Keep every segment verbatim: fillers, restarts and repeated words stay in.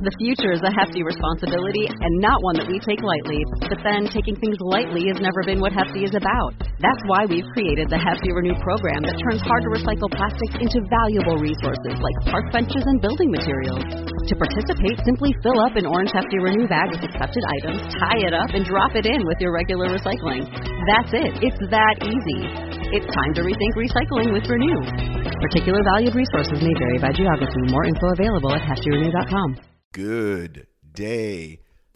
The future is a hefty responsibility and not one that we take lightly. But then, taking things lightly has never been what Hefty is about. That's why we've created the Hefty Renew program that turns hard-to-recycle plastics into valuable resources like park benches and building materials. To participate, simply fill up an orange Hefty Renew bag with accepted items, tie it up, and drop it in with your regular recycling. That's it. It's that easy. It's time to rethink recycling with Renew. Particular valued resources may vary by geography. More info available at hefty renew dot com. Good day,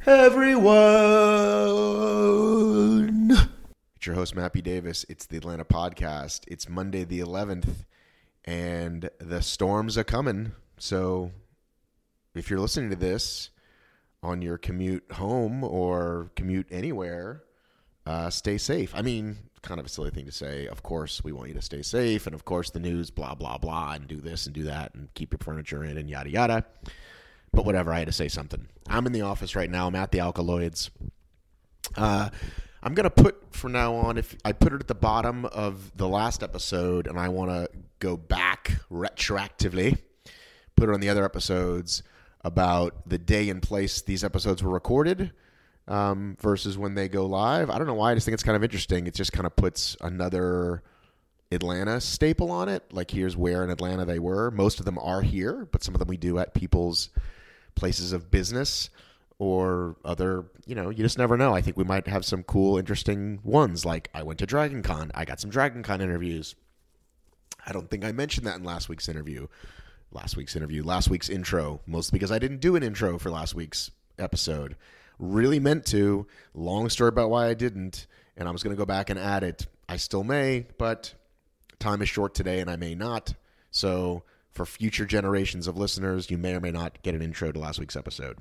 everyone. It's your host, Mappy Davis. It's the Atlanta Podcast. It's Monday the eleventh, and the storms are coming. So if you're listening to this on your commute home or commute anywhere, uh, stay safe. I mean, kind of a silly thing to say. Of course, we want you to stay safe, and of course, the news, blah, blah, blah, and do this and do that, and keep your furniture in, and yada, yada. But whatever, I had to say something. I'm in the office right now. I'm at the Alkaloids. Uh, I'm going to put, from now on, if I put it at the bottom of the last episode, and I want to go back retroactively, put it on the other episodes about the day and place these episodes were recorded um, versus when they go live. I don't know why. I just think it's kind of interesting. It just kind of puts another Atlanta staple on it. Like, here's where in Atlanta they were. Most of them are here, but some of them we do at people's places of business or other, you know, you just never know. I think we might have some cool, interesting ones. Like, I went to Dragon Con. I got some Dragon Con interviews. I don't think I mentioned that in last week's interview. Last week's interview. Last week's intro. Mostly because I didn't do an intro for last week's episode. Really meant to. Long story about why I didn't. And I was going to go back and add it. I still may, but time is short today and I may not. So for future generations of listeners, you may or may not get an intro to last week's episode.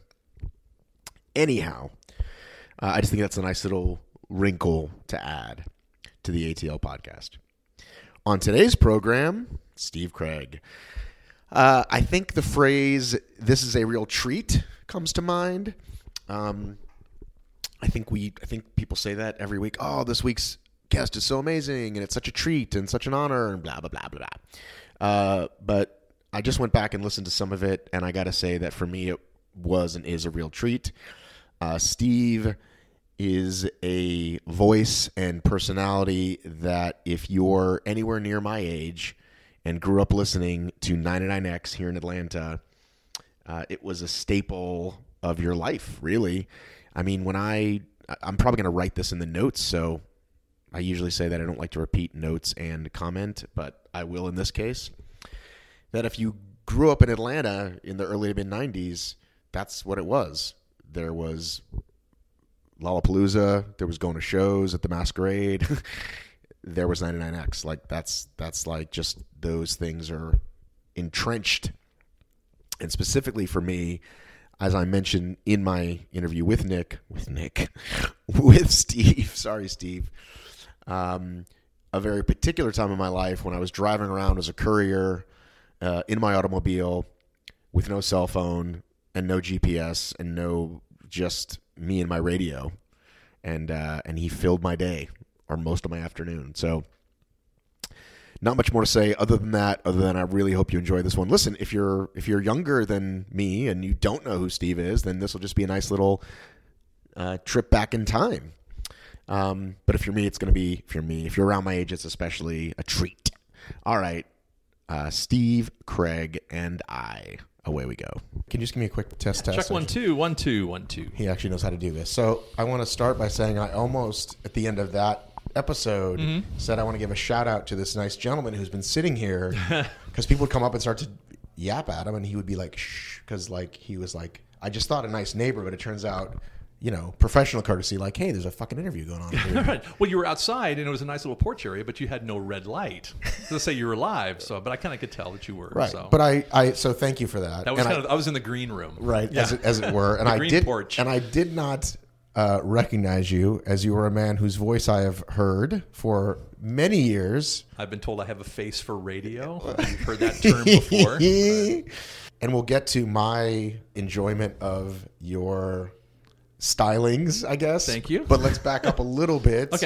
Anyhow, uh, I just think that's a nice little wrinkle to add to the A T L podcast. On today's program, Steve Craig. Uh, I think the phrase, "this is a real treat," comes to mind. Um, I think we, I think people say that every week. Oh, this week's guest is so amazing, and it's such a treat and such an honor, and blah, blah, blah, blah, blah. Uh, but I just went back and listened to some of it, and I got to say that for me, it was and is a real treat. Uh, Steve is a voice and personality that if you're anywhere near my age and grew up listening to ninety-nine X here in Atlanta, uh, it was a staple of your life, really. I mean, when I, I'm probably going to write this in the notes, so I usually say that I don't like to repeat notes and comment, but I will in this case, that if you grew up in Atlanta in the early to mid-nineties, that's what it was. There was Lollapalooza, there was going to shows at the Masquerade, there was ninety-nine X. Like, that's that's like just those things are entrenched. And specifically for me, as I mentioned in my interview with Nick, with Nick, with Steve, sorry, Steve, um, a very particular time in my life when I was driving around as a courier uh, in my automobile with no cell phone and no G P S and no, just me and my radio. And, uh, and he filled my day or most of my afternoon. So not much more to say other than that, other than I really hope you enjoy this one. Listen, if you're if you're younger than me and you don't know who Steve is, then this will just be a nice little uh, trip back in time. Um, but if you're me, it's going to be, if you're me, if you're around my age, it's especially a treat. All right, uh, Steve, Craig, and I, away we go. Can you just give me a quick test yeah, test? Check one, two, one, two, one, two. He actually knows how to do this. So I want to start by saying I almost, at the end of that episode, mm-hmm. said I want to give a shout out to this nice gentleman who's been sitting here, because people would come up and start to yap at him and he would be like, shh, because like he was like, I just thought a nice neighbor, but it turns out, you know, professional courtesy, like, hey, there's a fucking interview going on here. Right. Well, you were outside and it was a nice little porch area, but you had no red light. Let's say you were live, so but I kind of could tell that you were. Right. So. But I, I so thank you for that. That was and kind I, of I was in the green room. Right, yeah. as it, as it were. And I green did porch. and I did not Uh, recognize you as you were a man whose voice I have heard for many years. I've been told I have a face for radio. You've heard that term before. And we'll get to my enjoyment of your stylings, I guess. Thank you. But let's back up a little bit. Okay.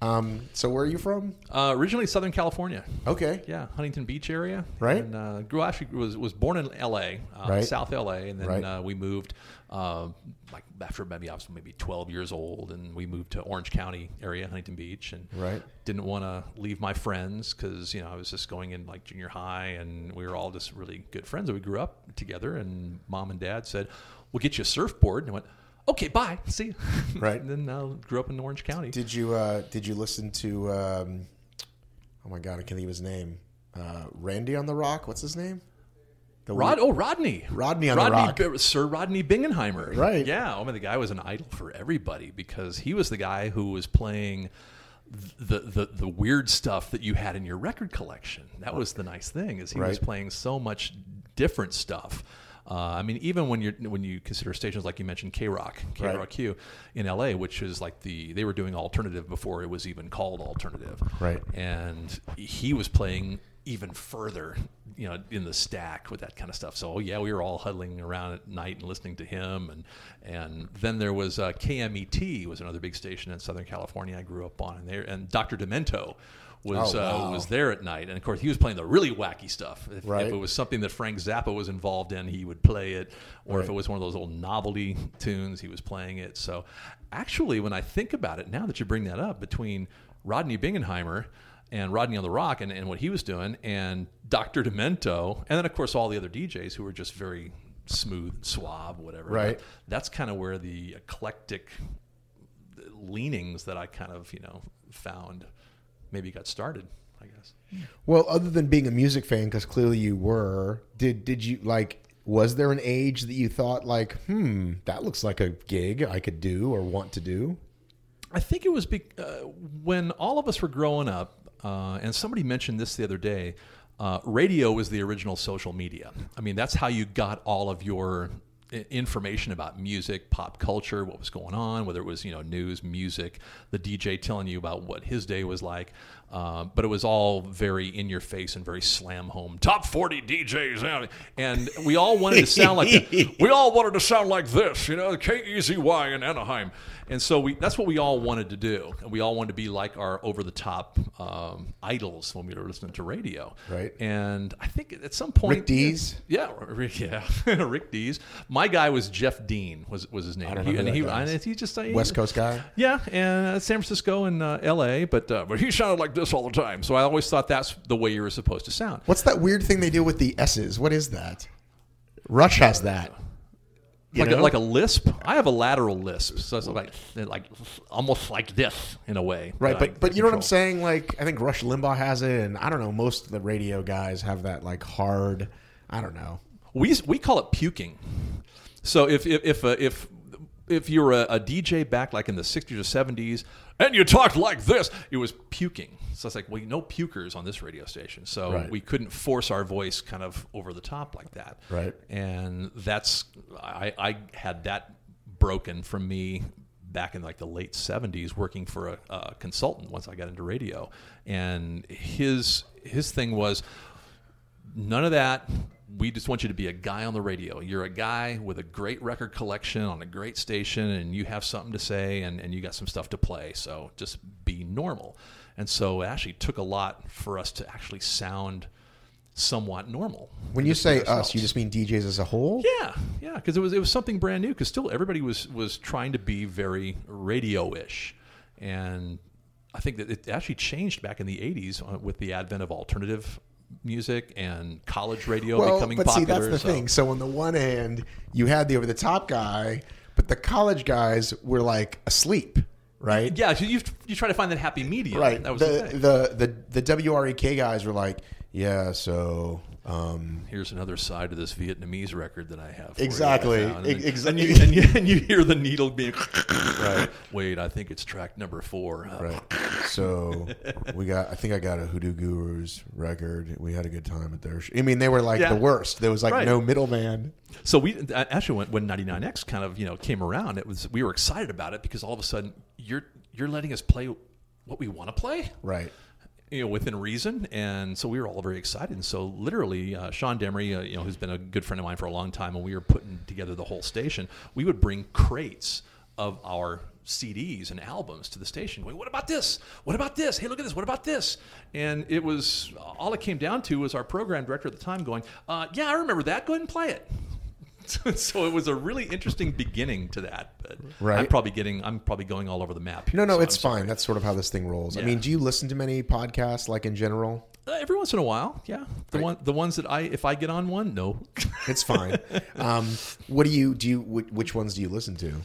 Um, so where are you from? Uh, originally Southern California. Okay. Yeah, Huntington Beach area. Right. And uh, grew actually was was born in L A, uh, Right. South L A, and then Right. uh, we moved uh, like after maybe I was maybe twelve years old, and we moved to Orange County area, Huntington Beach, and Right. didn't want to leave my friends because you know I was just going in like junior high, and we were all just really good friends. We grew up together, and mom and dad said, "We'll get you a surfboard," and I went, "Okay, bye, see you." Right. And then uh, grew up in Orange County. Did you uh, did you listen to? Um, oh my God, I can't think of his name. Uh, Randy on the Rock. What's his name? The Rod, weird- oh, Rodney. Rodney on Rodney, the Rock. B- Sir Rodney Bingenheimer. Right. Yeah. I mean, the guy was an idol for everybody because he was the guy who was playing the, the, the weird stuff that you had in your record collection. That was the nice thing is he was Right. playing so much different stuff. Uh, I mean, even when you when you consider stations like you mentioned, K Rock, K R O Q Right. in L A, which is like the they were doing alternative before it was even called alternative, Right. and he was playing even further, you know, in the stack with that kind of stuff. So yeah, we were all huddling around at night and listening to him, and and then there was uh, K M E T was another big station in Southern California I grew up on, and there and Doctor Demento was Oh, wow. uh, was there at night, and of course he was playing the really wacky stuff. If, Right. if it was something that Frank Zappa was involved in, he would play it, or if Right. it was one of those old novelty tunes, he was playing it. So actually, when I think about it, now that you bring that up, between Rodney Bingenheimer and Rodney on the Rock and, and what he was doing, and Doctor Demento, and then of course all the other D Js who were just very smooth, suave, whatever. Right. That's kind of where the eclectic leanings that I kind of, you know, found maybe got started, I guess. Well, other than being a music fan, because clearly you were, did did you like? Was there an age that you thought like, hmm, that looks like a gig I could do or want to do? I think it was be, uh, when all of us were growing up, uh, and somebody mentioned this the other day, uh, radio was the original social media. I mean, that's how you got all of your i- information about music, pop culture, what was going on, whether it was, you know, news, music, the D J telling you about what his day was like. Uh, but it was all very in your face and very slam home. Top forty D Js, out. And we all wanted to sound like we all wanted to sound like this, you know, K E Z Y in Anaheim. And so we that's what we all wanted to do. And we all wanted to be like our over-the-top um, idols when we were listening to radio. Right. And I think at some point, Rick Dees? yeah, Rick, yeah, Rick Dees. My guy was Jeff Dean was was his name. I don't know He- who and that he, guy is. and he just uh, he- West Coast guy. yeah, and uh, San Francisco and uh, L A, but uh, but he sounded like this all the time. So I always thought that's the way you were supposed to sound. What's that weird thing they do with the S's? What is that? Rush has that. You Like a, know? like a lisp. I have a lateral lisp, so it's like like almost like this in a way. Right, that I but but you know what I'm control. saying? Like, I think Rush Limbaugh has it, and I don't know. Most of the radio guys have that like hard. I don't know. We we call it puking. So if if if uh, if, if you're a, a D J back like in the sixties or seventies and you talked like this, it was puking. So it's like, well, no pukers on this radio station. So Right. we couldn't force our voice kind of over the top like that. Right. And that's I, I had that broken from me back in like the late seventies working for a, a consultant once I got into radio. And his his thing was none of that. We just want you to be a guy on the radio. You're a guy with a great record collection on a great station, and you have something to say, and, and you got some stuff to play. So just be normal. And so it actually took a lot for us to actually sound somewhat normal. When And you just be say ourselves. us, you just mean D Js as a whole? Yeah, yeah, because it was it was something brand new. Because still everybody was was trying to be very radio-ish, and I think that it actually changed back in the eighties with the advent of alternative music and college radio Well, becoming but see, popular. that's the so. thing. So on the one hand, you had the over-the-top guy, but the college guys were like asleep, right? Yeah, so you you try to find that happy medium. Right. That was the, the, thing. the the the W R E K guys were like, yeah, so um, Here's another side of this Vietnamese record that I have. For Exactly. You right now. And, then- Ex- and, you, and, you, and you hear the needle being. Right. Wait, I think it's track number four. Uh, right. So we got. I think I got a Hoodoo Gurus record. We had a good time at their. Sh- I mean, they were like Yeah. the worst. There was like Right. no middleman. So we actually when, when ninety-nine X kind of you know came around, it was we were excited about it because all of a sudden you're you're letting us play what we want to play, Right. you know, within reason, and so we were all very excited. And so literally, uh, Sean Demery, uh, you know, who's been a good friend of mine for a long time, and we were putting together the whole station. We would bring crates of our C Ds and albums to the station going, what about this? What about this? Hey, look at this. What about this? And it was, all it came down to was our program director at the time going, uh, yeah, I remember that. Go ahead and play it. So it was a really interesting beginning to that. But right. I'm probably getting, I'm probably going all over the map here, No, no, so it's I'm sorry. fine. That's sort of how this thing rolls. Yeah. I mean, do you listen to many podcasts, like in general? Uh, every once in a while, yeah. The Right. one, the ones that I, if I get on one, no. It's fine. um, what do you do? You wh- which ones do you listen to?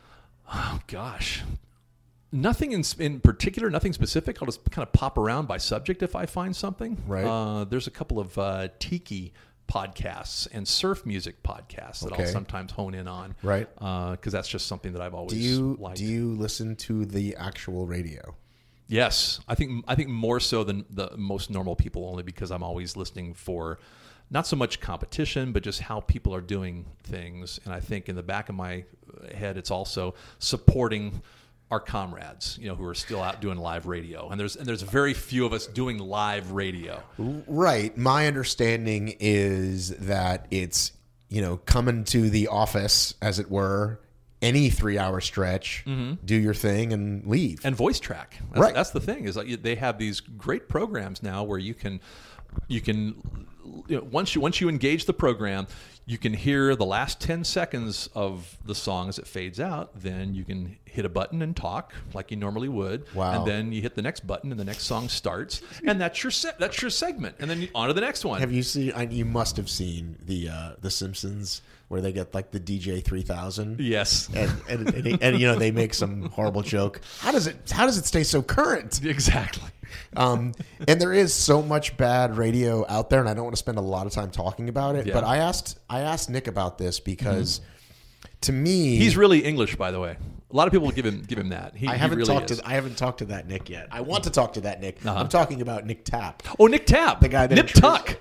Oh gosh, nothing in in particular, nothing specific. I'll just kind of pop around by subject if I find something. Right. Uh, there's a couple of uh, tiki podcasts and surf music podcasts that Okay. I'll sometimes hone in on. Right. Because that's just something that I've always Do you liked. do you listen to the actual radio? Yes, I think I think more so than the most normal people, only because I'm always listening for not so much competition, but just how people are doing things. And I think in the back of my head, it's also supporting our comrades, you know, who are still out doing live radio. And there's and there's very few of us doing live radio. Right. My understanding is that it's, you know, coming to the office, as it were, any three-hour stretch, mm-hmm. do your thing and leave. And voice track. That's, Right. That's the thing, is like they have these great programs now where you can you can you know, once you once you engage the program, you can hear the last ten seconds of the song as it fades out. Then you can hit a button and talk like you normally would. Wow. And then you hit the next button and the next song starts, and that's your se- that's your segment. And then you, on to the next one. Have you seen? I, you must have seen the uh, the Simpsons, where they get like the D J three thousand. Yes. And and, and, and and you know they make some horrible joke. How does it? How does it stay so current? Exactly. Um, and there is so much bad radio out there, and I don't want to spend a lot of time talking about it. Yeah. But I asked I asked Nick about this because, mm-hmm. to me, He's really English, by the way. A lot of people give him give him that. He, I he haven't really talked is. to I haven't talked to that Nick yet. I want to talk to that Nick. Uh-huh. I'm talking about Nick Tapp. Oh, Nick Tapp, The guy that Nip Tuck.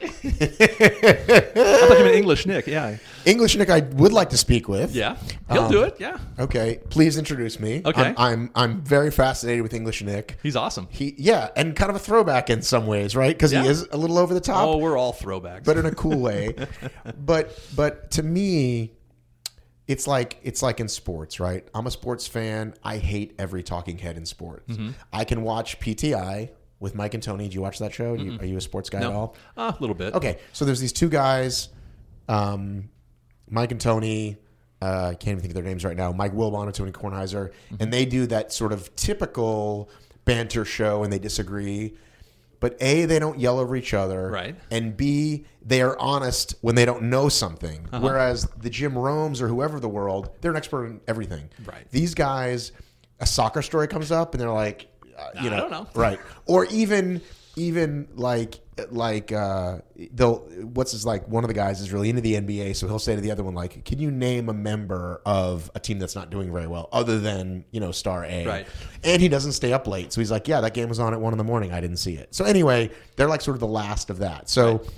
I thought you meant English Nick. Yeah, English Nick, I would like to speak with. yeah, he'll Um, do it. Yeah, Okay, please introduce me. Okay. I'm, I'm I'm very fascinated with English Nick. he's awesome. He yeah, and kind of a throwback in some ways, right? Because Yeah. he is a little over the top. Oh, we're all throwbacks. But in a cool way. but but to me, it's like it's like in sports, right? I'm a sports fan. I hate every talking head in sports. Mm-hmm. I can watch P T I with Mike and Tony. Do you watch that show? Do you, are you a sports guy at no, all? a little bit. Okay, so there's these two guys, um, Mike and Tony. Uh, I can't even think of their names right now. Mike Wilbon and Tony Kornheiser, Mm-hmm. and they do that sort of typical banter show, and they disagree. But A, they don't yell over each other, Right. And B, they are honest when they don't know something. Uh-huh. Whereas the Jim Romes or whoever of the world, they're an expert in everything. Right. These guys, a soccer story comes up, and they're like, uh, you I know, don't know. right? Or even even like like uh, they'll what's his like one of the guys is really into the N B A, so he'll say to the other one like, "Can you name a member of a team that's not doing very well other than you know star A?" Right. And he doesn't stay up late, so he's like, "Yeah, that game was on at one in the morning. I didn't see it." So anyway, they're like sort of the last of that. So Right.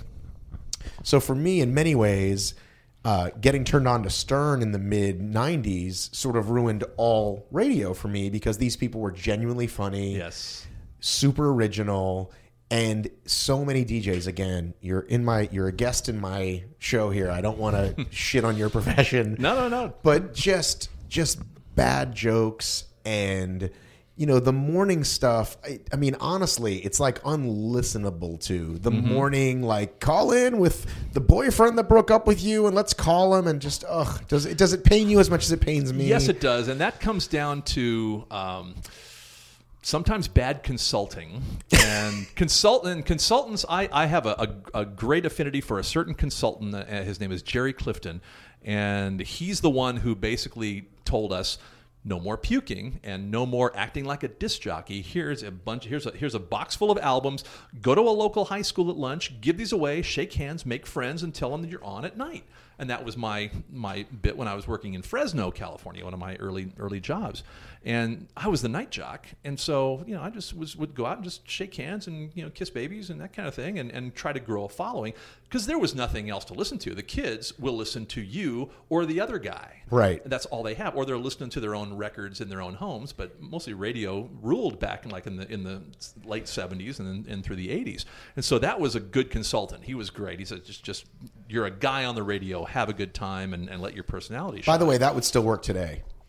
so for me, in many ways. Uh, getting turned on to Stern in the mid nineties sort of ruined all radio for me because these people were genuinely funny, Yes. super original, and so many D Js. Again, you're in my, you're a guest in my show here. I don't want to shit on your profession. No, no, no. But just, just bad jokes and. You know, the morning stuff, I, I mean, honestly, it's like unlistenable to. The Mm-hmm. morning, like, call in with the boyfriend that broke up with you and let's call him and just, ugh. Does it, does it pain you as much as it pains me? Yes, it does, and that comes down to um, sometimes bad consulting and consultant consultants. I, I have a, a, a great affinity for a certain consultant. Uh, his name is Jerry Clifton, and he's the one who basically told us no more puking and no more acting like a disc jockey. Here's a bunch. Here's a here's a box full of albums. Go to a local high school at lunch. Give these away. Shake hands. Make friends, and tell them that you're on at night. And that was my my bit when I was working in Fresno, California, one of my early early jobs. And I was the night jock, and so you know I just was would go out and just shake hands and you know kiss babies and that kind of thing, and, and try to grow a following because there was nothing else to listen to. The kids will listen to you or the other guy, Right. That's all they have, or they're listening to their own records in their own homes. But mostly radio ruled back in like in the in the late seventies and and through the eighties. And so that was a good consultant. He was great. He said just just you're a guy on the radio. Have a good time and, and let your personality shine. By the way, that would still work today. I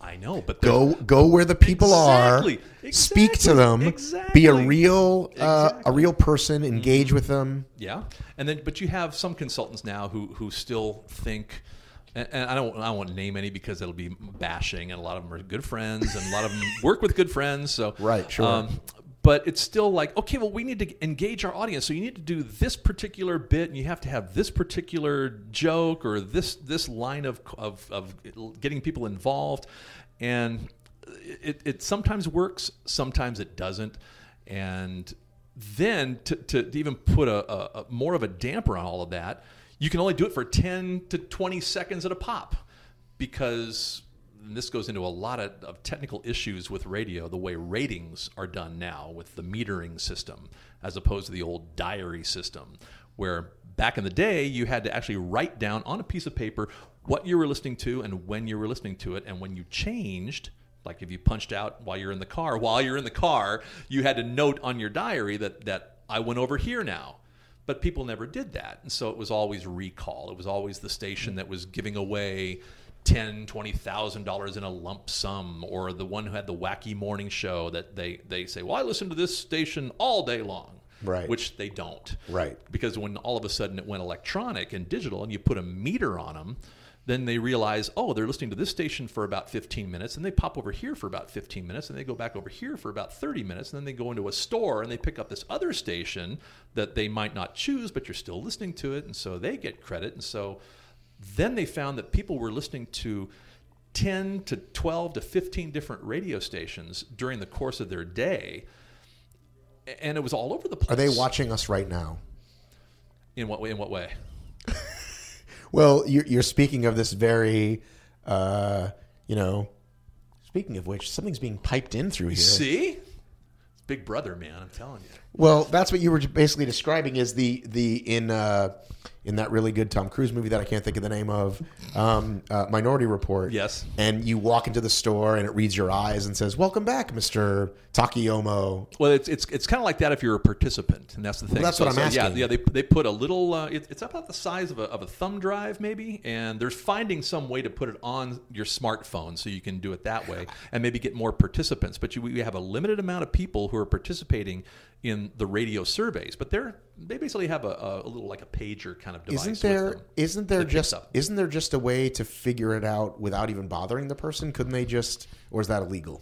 I know, but go go where the people exactly, are. Exactly, speak to them. Exactly. Be a real uh, Exactly. a real person. Engage mm-hmm. with them. Yeah, and then but you have some consultants now who who still think. And I don't, I won't name any because it'll be bashing, and a lot of them are good friends, and a lot of them work with good friends. So right, sure. Um, but it's still like, okay, well, we need to engage our audience, so you need to do this particular bit, and you have to have this particular joke or this this line of of, of getting people involved, and it, it sometimes works, sometimes it doesn't, and then to, to even put a, a, a more of a damper on all of that. You can only do it for ten to twenty seconds at a pop because and this goes into a lot of, of technical issues with radio, the way ratings are done now with the metering system as opposed to the old diary system where back in the day you had to actually write down on a piece of paper what you were listening to and when you were listening to it. And when you changed, like if you punched out while you're in the car, while you're in the car, you had to note on your diary that, that I went over here now. But people never did that. And so it was always recall. It was always the station that was giving away ten thousand dollars, twenty thousand dollars in a lump sum, or the one who had the wacky morning show that they, they say, well, I listen to this station all day long. Right. Which they don't. Right. Because when all of a sudden it went electronic and digital and you put a meter on them, then they realize, oh, they're listening to this station for about fifteen minutes, and they pop over here for about fifteen minutes, and they go back over here for about thirty minutes, and then they go into a store and they pick up this other station that they might not choose, but you're still listening to it, and so they get credit. And so then they found that people were listening to ten to twelve to fifteen different radio stations during the course of their day, and it was all over the place. Are they watching us right now? In what way? In what way? Well, you're, you're speaking of this very, uh, you know, speaking of which, something's being piped in through here. See? It's Big Brother, man, I'm telling you. Well, that's what you were basically describing is the, the in uh, in that really good Tom Cruise movie that I can't think of the name of, um, uh, Minority Report. Yes. And you walk into the store and it reads your eyes and says, welcome back, Mister Takiyomo. Well, it's it's it's kind of like that if you're a participant, and that's the thing. Well, that's so, what I'm so, asking. Yeah, yeah. They they put a little. Uh, it, it's about the size of a of a thumb drive, maybe, and they're finding some way to put it on your smartphone so you can do it that way, and maybe get more participants. But you, we have a limited amount of people who are participating in the radio surveys, but they're they basically have a, a little like a pager kind of device. Isn't there with them isn't there just up. isn't there just a way to figure it out without even bothering the person? Couldn't they just, or is that illegal?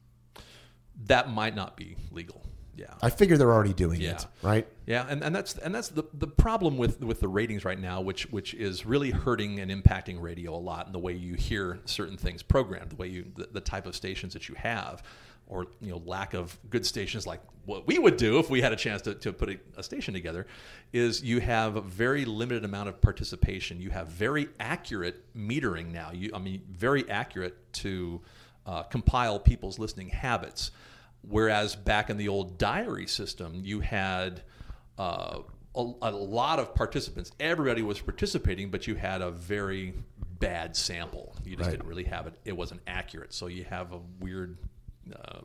That might not be legal. Yeah, I figure they're already doing yeah. it, right? Yeah, and, and that's and that's the, the problem with, with the ratings right now, which which is really hurting and impacting radio a lot, and the way you hear certain things programmed, the way you the, the type of stations that you have, or you know lack of good stations like what we would do if we had a chance to, to put a, a station together, is you have a very limited amount of participation. You have very accurate metering now. You I mean very accurate to uh, compile people's listening habits. Whereas back in the old diary system, you had uh, a, a lot of participants. Everybody was participating, but you had a very bad sample. You just right. didn't really have it. It wasn't accurate. So you have a weird uh,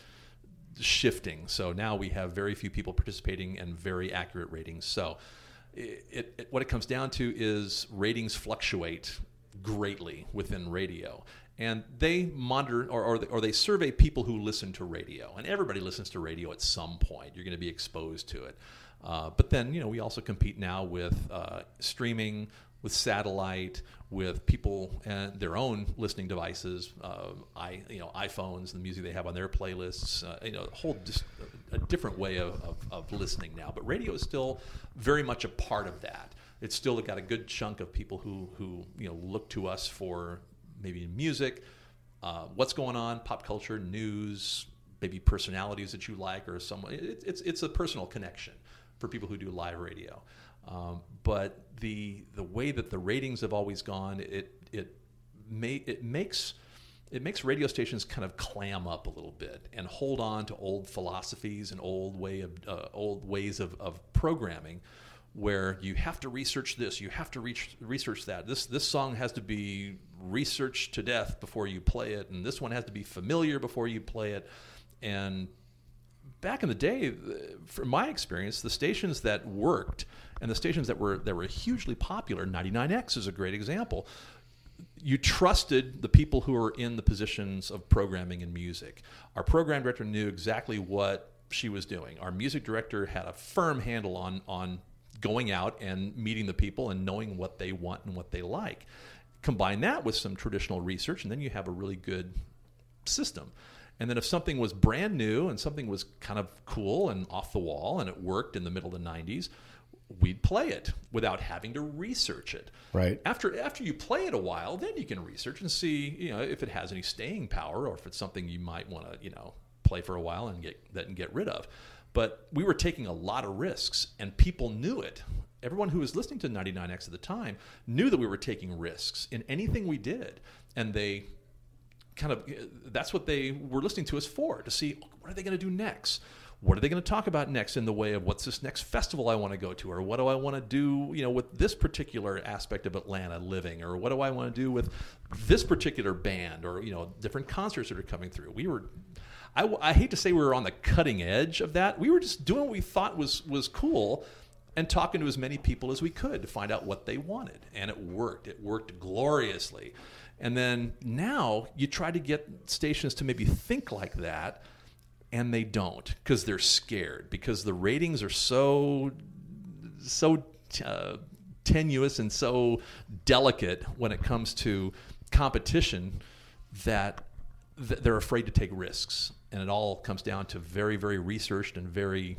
shifting. So now we have very few people participating and very accurate ratings. So it, it, it, what it comes down to is ratings fluctuate greatly within radio. And they monitor or, or, they, or they survey people who listen to radio. And everybody listens to radio at some point. You're going to be exposed to it. Uh, but then, you know, we also compete now with uh, streaming, with satellite, with people and their own listening devices, uh, i you know iPhones, the music they have on their playlists. Uh, you know, a whole just a different way of, of, of listening now. But radio is still very much a part of that. It's still got a good chunk of people who who you know look to us for maybe music, uh, what's going on, pop culture, news, maybe personalities that you like, or someone. It, it's it's a personal connection for people who do live radio. Um, but the the way that the ratings have always gone, it it may it makes it makes radio stations kind of clam up a little bit and hold on to old philosophies and old way of uh, old ways of, of programming, where you have to research this, you have to reach, research that. This this song has to be researched to death before you play it, and this one has to be familiar before you play it. And back in the day, from my experience, the stations that worked and the stations that were that were hugely popular, ninety-nine X is a great example. you trusted the people who were in the positions of programming and music. Our program director knew exactly what she was doing. Our music director had a firm handle on on going out and meeting the people and knowing what they want and what they like. Combine that with some traditional research, and then you have a really good system. And then if something was brand new and something was kind of cool and off the wall and it worked in the middle of the nineties, we'd play it without having to research it. Right. After after you play it a while, then you can research and see, you know, if it has any staying power or if it's something you might want to, you know, play for a while and get that and get rid of. But we were taking a lot of risks, and people knew it. Everyone who was listening to ninety-nine X at the time knew that we were taking risks in anything we did, and they kind of, that's what they were listening to us for, to see what are they going to do next. What are they going to talk about next in the way of what's this next festival I want to go to, or what do I want to do, you know, with this particular aspect of Atlanta living, or what do I want to do with this particular band, or, you know, different concerts that are coming through. We were, I, I hate to say we were on the cutting edge of that. We were just doing what we thought was was cool and talking to as many people as we could to find out what they wanted. And it worked. It worked gloriously. And then now you try to get stations to maybe think like that, and they don't, because they're scared, because the ratings are so so uh, tenuous and so delicate when it comes to competition that th- they're afraid to take risks. And it all comes down to very, very researched and very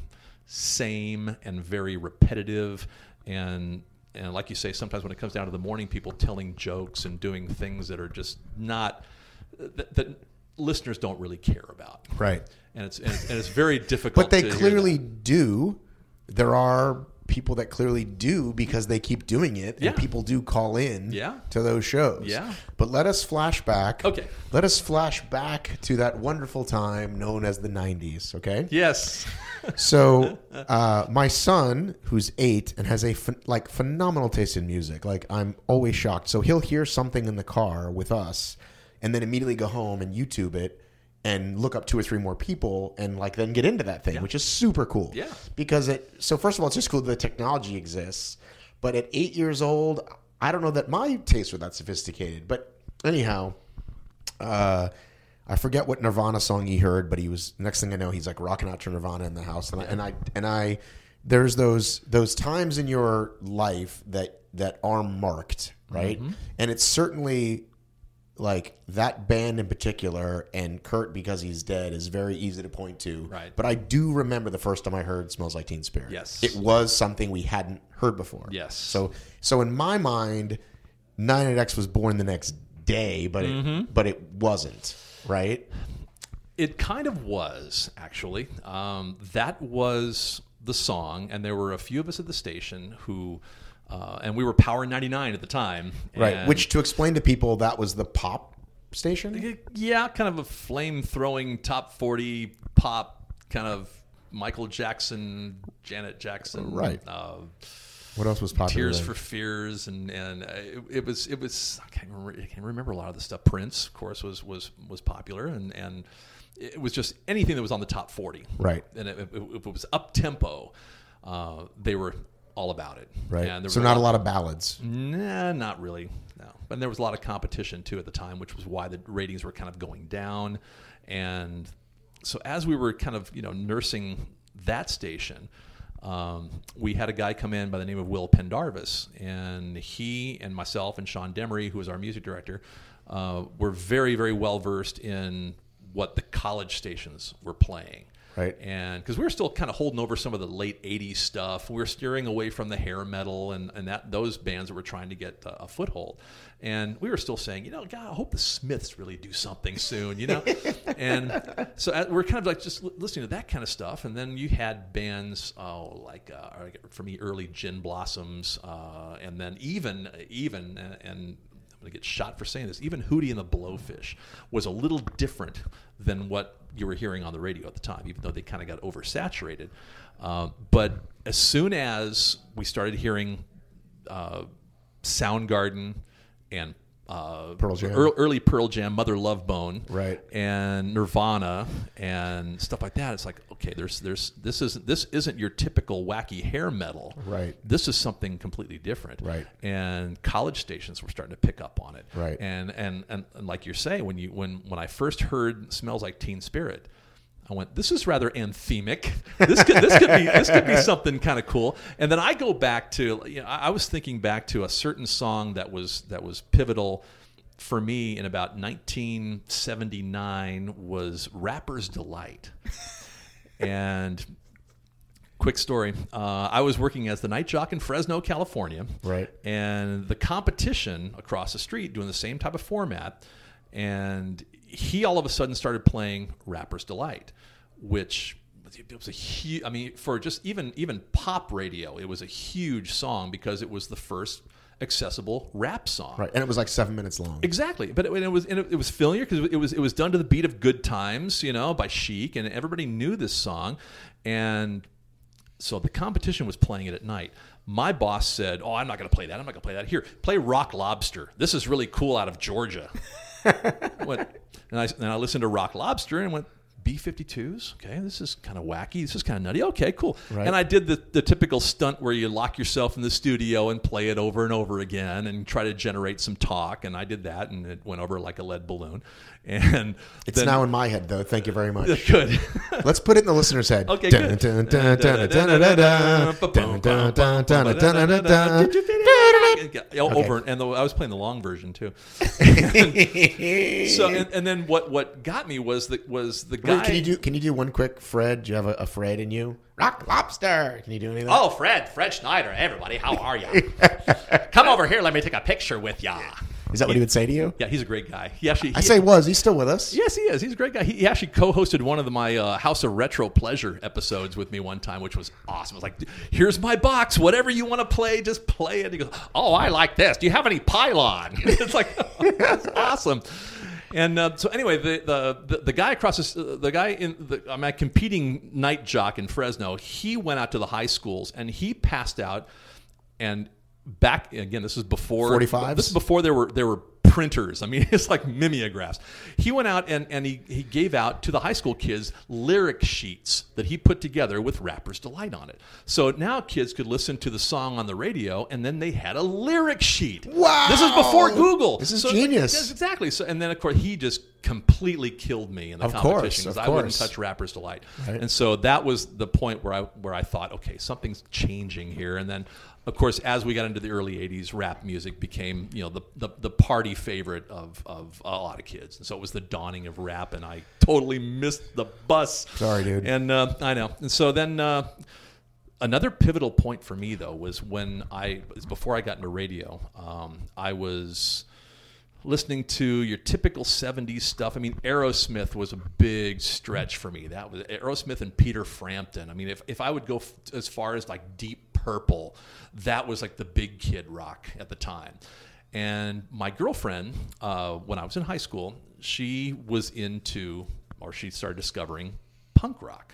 same and very repetitive. And and like you say, sometimes when it comes down to the morning people telling jokes and doing things that are just not, that, that listeners don't really care about. Right. And it's and it's, and it's very difficult. But they to clearly hear that. do. There are people that clearly do, because they keep doing it, Yeah. and people do call in Yeah. to those shows. Yeah. But let us flash back. Okay. Let us flash back to that wonderful time known as the nineties, okay? Yes. So uh, my son, who's eight and has a ph- like phenomenal taste in music, like I'm always shocked. So he'll hear something in the car with us and then immediately go home and YouTube it and look up two or three more people and like then get into that thing, Yeah. which is super cool. Yeah. Because it, so first of all, it's just cool that the technology exists. But at eight years old, I don't know that my tastes were that sophisticated. But anyhow, uh, I forget what Nirvana song he heard, but he was, next thing I know, he's like rocking out to Nirvana in the house. And I, and I, and I, there's those, those times in your life that, that are marked, right? Mm-hmm. And it's certainly like that band in particular, and Kurt, because he's dead, is very easy to point to. Right. But I do remember the first time I heard Smells Like Teen Spirit. Yes. It was something we hadn't heard before. Yes. So, so in my mind, ninety-nine X was born the next day, but Mm-hmm. it, but it wasn't, right? It kind of was, actually. Um, that was the song, and there were a few of us at the station who, uh, and we were Power ninety-nine at the time. Right. and- Which, to explain to people, that was the pop station? Yeah, kind of a flame-throwing top forty pop, kind of Michael Jackson, Janet Jackson. Right. Uh, What else was popular? Tears then? for Fears, and and uh, it, it was it was I can't remember, I can't remember a lot of the stuff. Prince, of course, was was was popular, and and it was just anything that was on the top forty. Right. And it, if it was up tempo, uh, they were all about it. Right. And there So were not a lot of ballads. Nah, not really. No. But there was a lot of competition too at the time, which was why the ratings were kind of going down. And so as we were kind of, you know, nursing that station, um, we had a guy come in by the name of Will Pendarvis, and he and myself and Sean Demery, who was our music director, uh, were very, very well versed in what the college stations were playing. Right. And because we were still kind of holding over some of the late eighties stuff, we were steering away from the hair metal and, and that those bands that were trying to get a, a foothold. And we were still saying, you know, God, I hope the Smiths really do something soon, you know? And so at, we're kind of like just listening to that kind of stuff. And then you had bands, oh, like uh, for me, early Gin Blossoms, uh, and then even, even, and, and I'm going to get shot for saying this, even Hootie and the Blowfish was a little different than what you were hearing on the radio at the time, even though they kind of got oversaturated. Uh, but as soon as we started hearing uh, Soundgarden and uh, Pearl Jam. early, early Pearl Jam, Mother Love Bone, Right. and Nirvana and stuff like that. It's like, okay, there's there's this isn't this isn't your typical wacky hair metal. Right. This is something completely different. Right. And college stations were starting to pick up on it. Right. And and and, and like you're saying, when you when when I first heard "Smells Like Teen Spirit," I went, this is rather anthemic. This could this could be this could be something kind of cool. And then I go back to, you know, I I was thinking back to a certain song that was that was pivotal for me in about nineteen seventy-nine was "Rapper's Delight." And quick story, uh, I was working as the night jock in Fresno, California. Right. And the competition across the street doing the same type of format, and he all of a sudden started playing "Rapper's Delight," which it was a huge, I mean, for just even even pop radio, it was a huge song because it was the first accessible rap song. Right. And it was like seven minutes long. Exactly, but it, it was and it, it was familiar because it was it was done to the beat of "Good Times," you know, by Chic, and everybody knew this song, and so the competition was playing it at night. My boss said, "Oh, I'm not going to play that. I'm not going to play that. Here, play Rock Lobster. This is really cool out of Georgia." Went, and I and I listened to Rock Lobster and went, B fifty-twos? Okay, this is kind of wacky. This is kind of nutty. Okay, cool. Right. And I did the, the typical stunt where you lock yourself in the studio and play it over and over again and try to generate some talk. And I did that, and it went over like a lead balloon. And It's then, now in my head, though. Thank you very much. good. Let's put it in the listener's head. Okay, good. Over, and the, I was playing the long version too. And so, and, and then what? What got me was that was the guy. Wait, can you do? Can you do one quick Fred? Do you have a, a Fred in you? Rock Lobster. Can you do anything? Oh, Fred, Fred Schneider. Hey, everybody, how are you? Come over here. Let me take a picture with ya. Is that what he would say to you? Yeah, he's a great guy. He actually. He, I say was. He's still with us. Yes, he is. He's a great guy. He, he actually co-hosted one of the, my uh, House of Retro Pleasure episodes with me one time, which was awesome. It was like, here's my box. Whatever you want to play, just play it. He goes, oh, I like this. Do you have any Pylon? It's like, oh, that's awesome. And uh, so anyway, the, the the the guy across this, uh, the guy in the my competing night jock in Fresno, he went out to the high schools and he passed out. And back again, this is before forty-fives? This is before there were there were printers. I mean, it's like mimeographs. He went out and, and he, he gave out to the high school kids lyric sheets that he put together with Rapper's Delight on it. So now kids could listen to the song on the radio, and then they had a lyric sheet. Wow! This is before Google. This is So- genius. Yes, exactly. So, and then of course he just completely killed me in the Of competition course, because of I wouldn't course. touch Rapper's Delight. Right. And so that was the point where I where I thought, okay, something's changing here. And then, of course, as we got into the early eighties, rap music became, you know, the, the, the party favorite of, of a lot of kids. And so it was the dawning of rap, and I totally missed the bus. Sorry, dude. And uh, I know. And so then uh, another pivotal point for me, though, was when I, was before I got into radio, um, I was listening to your typical seventies stuff. I mean, Aerosmith was a big stretch for me. That was Aerosmith and Peter Frampton. I mean, if, if I would go f- as far as like Deep Purple, that was like the big kid rock at the time. And my girlfriend, uh, when I was in high school, she was into, or she started discovering punk rock.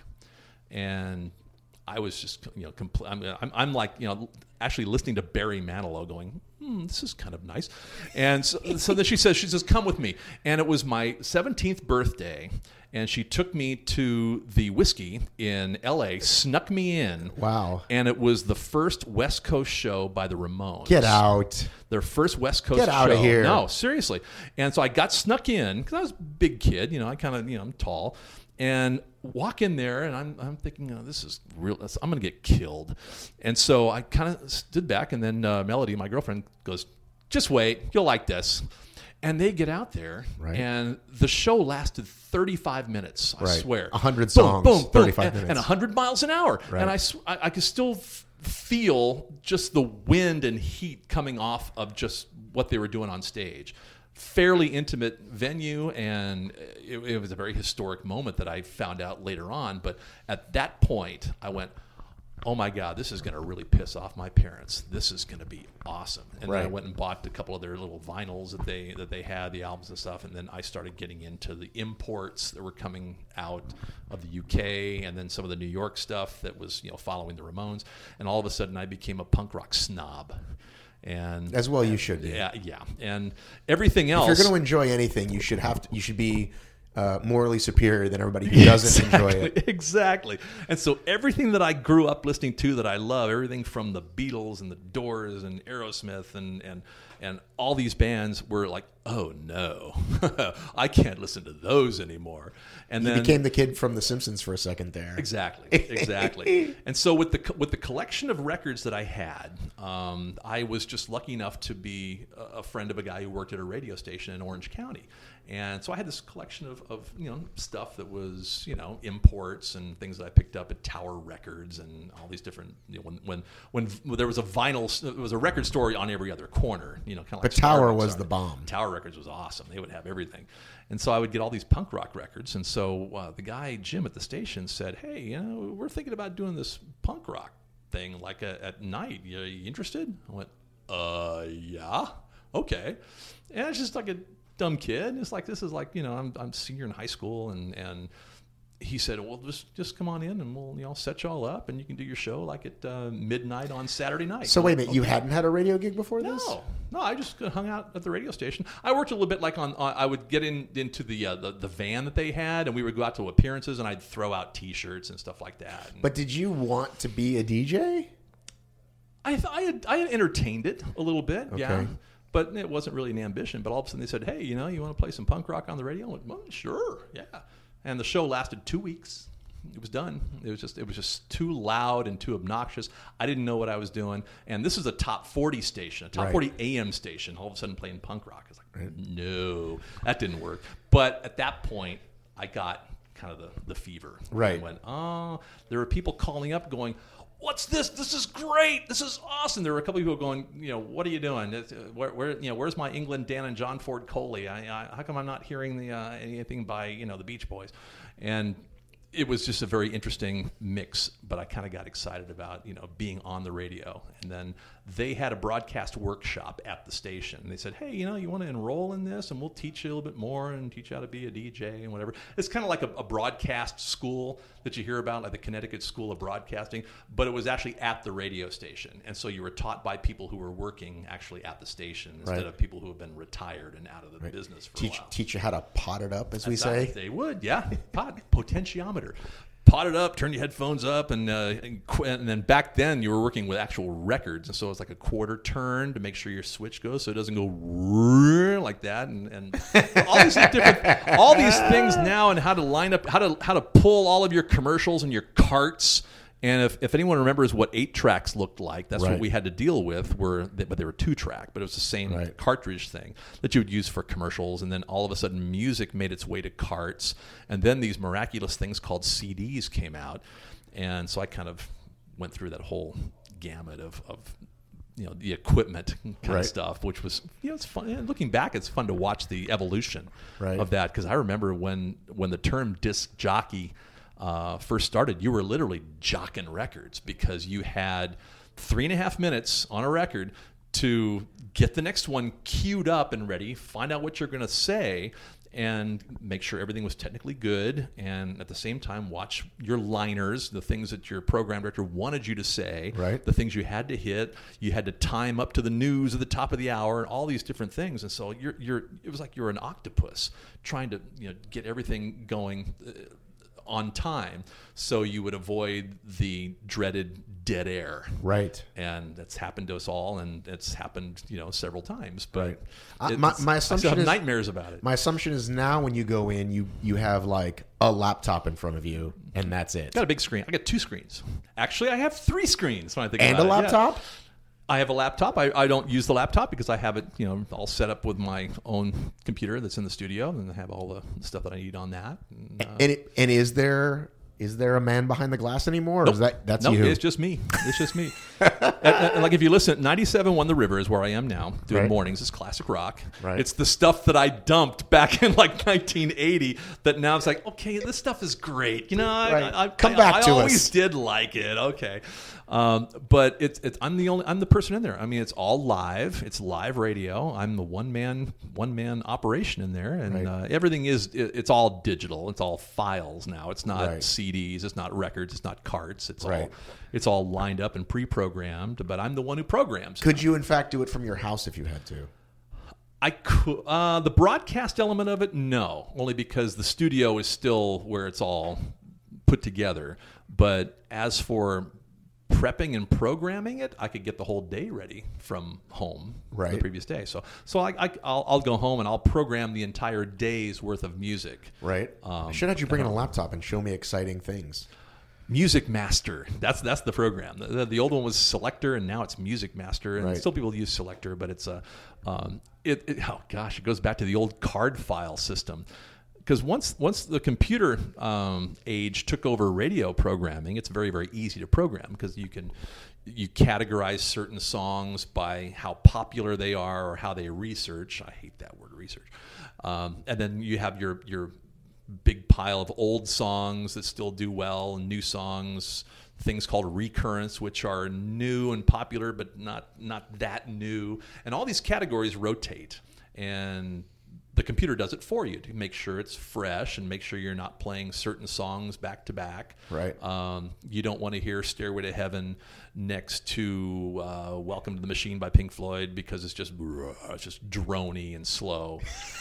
And I was just, you know, compl- I'm, I'm, I'm like, you know, actually listening to Barry Manilow going, hmm, this is kind of nice. And so, so then she says, she says, come with me. And it was my seventeenth birthday. And she took me to the Whiskey in L A, snuck me in. Wow. And it was the first West Coast show by the Ramones. Get out. Their first West Coast Get show. out of here. No, seriously. And so I got snuck in because I was a big kid. You know, I kind of, you know, I'm tall. And walk in there, and I'm I'm thinking, oh, this is real. I'm going to get killed. And so I kind of stood back, and then uh, Melody, my girlfriend, goes, just wait. You'll like this. And they get out there, Right. and the show lasted thirty-five minutes, I Right. swear. one hundred Boom, songs, boom, boom, thirty-five and, minutes. And one hundred miles an hour. Right. And I, sw- I, I could still f- feel just the wind and heat coming off of just what they were doing on stage. Fairly intimate venue, and it, it was a very historic moment that I found out later on. But at that point, I went, oh my God, this is going to really piss off my parents. This is going to be awesome. And then I Right. went and bought a couple of their little vinyls that they that they had, the albums and stuff. And then I started getting into the imports that were coming out of the U K, and then some of the New York stuff that was, you know, following the Ramones. And all of a sudden, I became a punk rock snob. And As well you should do. yeah, yeah, and everything else. If you're going to enjoy anything, you should have to, you should be uh, morally superior than everybody who doesn't exactly, enjoy it. Exactly. And so everything that I grew up listening to that I love, everything from the Beatles and the Doors and Aerosmith and and and all these bands were like, oh no, I can't listen to those anymore. And You then became the kid from The Simpsons for a second there. Exactly, exactly. And so with the with the collection of records that I had, um, I was just lucky enough to be a a friend of a guy who worked at a radio station in Orange County. And so I had this collection of, of you know stuff that was you know imports and things that I picked up at Tower Records and all these different you know, when when when there was a vinyl there was a record store on every other corner you know kind of like But Tower Starbucks was are. the bomb. Tower Records was awesome. They would have everything. And so I would get all these punk rock records. And so uh, the guy, Jim, at the station said, hey, you know, we're thinking about doing this punk rock thing like a, at night. You, you interested? I went, uh, yeah, okay. And it's just like a dumb kid. It's like, this is like, you know, I'm I'm senior in high school. And, and he said, well, just just come on in and we'll you know set you all up and you can do your show like at uh, midnight on Saturday night. So wait a minute, Okay. you hadn't had a radio gig before this? No, no, I just hung out at the radio station. I worked a little bit like on. on I would get in into the, uh, the the van that they had, and we would go out to appearances, and I'd throw out T-shirts and stuff like that. And But did you want to be a D J? I th- I had I had entertained it a little bit, yeah, Okay. but it wasn't really an ambition. But all of a sudden they said, "Hey, you know, you want to play some punk rock on the radio?" I went, well, sure, yeah. And the show lasted two weeks. It was done. It was just it was just too loud and too obnoxious. I didn't know what I was doing. And this is a top forty station, a top Right. forty A M station. All of a sudden playing punk rock. I was like, no, that didn't work. But at that point, I got kind of the, the fever. Right. I went, oh, there were people calling up going, what's this? This is great. This is awesome. There were a couple of people going, you know, what are you doing? It's, uh, Where, where, you know, where's my England Dan and John Ford Coley? I, I, how come I'm not hearing the uh, anything by, you know, the Beach Boys? And it was just a very interesting mix, but I kind of got excited about, you know, being on the radio. And then they had a broadcast workshop at the station. They said, hey, you know, you want to enroll in this and we'll teach you a little bit more and teach you how to be a D J and whatever. It's kind of like a, a broadcast school that you hear about, like the Connecticut School of Broadcasting, but it was actually at the radio station. And so you were taught by people who were working actually at the station instead Right. of people who have been retired and out of the business for Teach a while. teach you how to pot it up, as we That's how say. They would, yeah. Pot, potentiometer. Pot it up, turn your headphones up, and, uh, and qu- and then back then you were working with actual records, and so it was like a quarter turn to make sure your switch goes so it doesn't go like that, and, and all these different, all these things now, and how to line up, how to how to pull all of your commercials and your carts. And if, if anyone remembers what eight tracks looked like, that's Right. what we had to deal with. Were but they were two track, but it was the same Right. cartridge thing that you would use for commercials. And then all of a sudden, music made its way to carts, and then these miraculous things called C Ds came out. And so I kind of went through that whole gamut of, of you know the equipment kind Right. of stuff, which was you know it's fun. And looking back, it's fun to watch the evolution Right. of that, because I remember when when the term disc jockey Uh, first started, you were literally jocking records because you had three and a half minutes on a record to get the next one queued up and ready, find out what you're going to say, and make sure everything was technically good, and at the same time watch your liners, the things that your program director wanted you to say, Right. the things you had to hit. You had to time up to the news at the top of the hour, and all these different things. And so you're you're it was like you're an octopus trying to you know get everything going Uh, on time, so you would avoid the dreaded dead air. Right. And that's happened to us all, and it's happened, you know, several times. But Right. I- it's- my- my I assumption still have is- nightmares about it. My assumption is now when you go in, you you have like a laptop in front of you, and that's it. Got a big screen. I got two screens. Actually, I have three screens when I think And about a it. Yeah. laptop? I have a laptop. I, I don't use the laptop because I have it, you know, all set up with my own computer that's in the studio, and I have all the stuff that I need on that. And, uh, And it, and is there is there a man behind the glass anymore? Or is that that's no, you? it's just me. It's just me. and, and like if you listen, ninety-seven One The River is where I am now doing Right. mornings. It's classic rock. Right. It's the stuff that I dumped back in like nineteen eighty that now it's like, okay, this stuff is great. You know, I, Right. I, I, Come I, back I to always us. did like it. Okay. Um, but it's, it's I'm the only I'm the person in there. I mean, it's all live. It's live radio. I'm the one man one man operation in there, and Right. uh, everything is it, it's all digital. It's all files now. It's not Right. C Ds. It's not records. It's not carts. It's all Right. it's all lined up and pre-programmed. But I'm the one who programs. Could you, in fact, do it from your house if you had to? I could uh, the broadcast element of it, no, only because the studio is still where it's all put together. But as for prepping and programming it, I could get the whole day ready from home Right. the previous day. So, so I, I, I'll, I'll go home and I'll program the entire day's worth of music. Right. Um, I should have you bring in a laptop and show me exciting things. Music Master. That's that's the program. The, the, the old one was Selector, and now it's Music Master. And Right. still people use Selector, but it's a um, it, it. Oh gosh, it goes back to the old card file system. Because once once the computer um, age took over radio programming, it's very very easy to program because you can you categorize certain songs by how popular they are or how they research. I hate that word, research. Um, and then you have your your big pile of old songs that still do well and new songs, things called recurrence, which are new and popular but not not that new. And all these categories rotate, and the computer does it for you to make sure it's fresh and make sure you're not playing certain songs back to back. Right. Um, you don't want to hear Stairway to Heaven next to uh, Welcome to the Machine by Pink Floyd because it's just it's just drony and slow.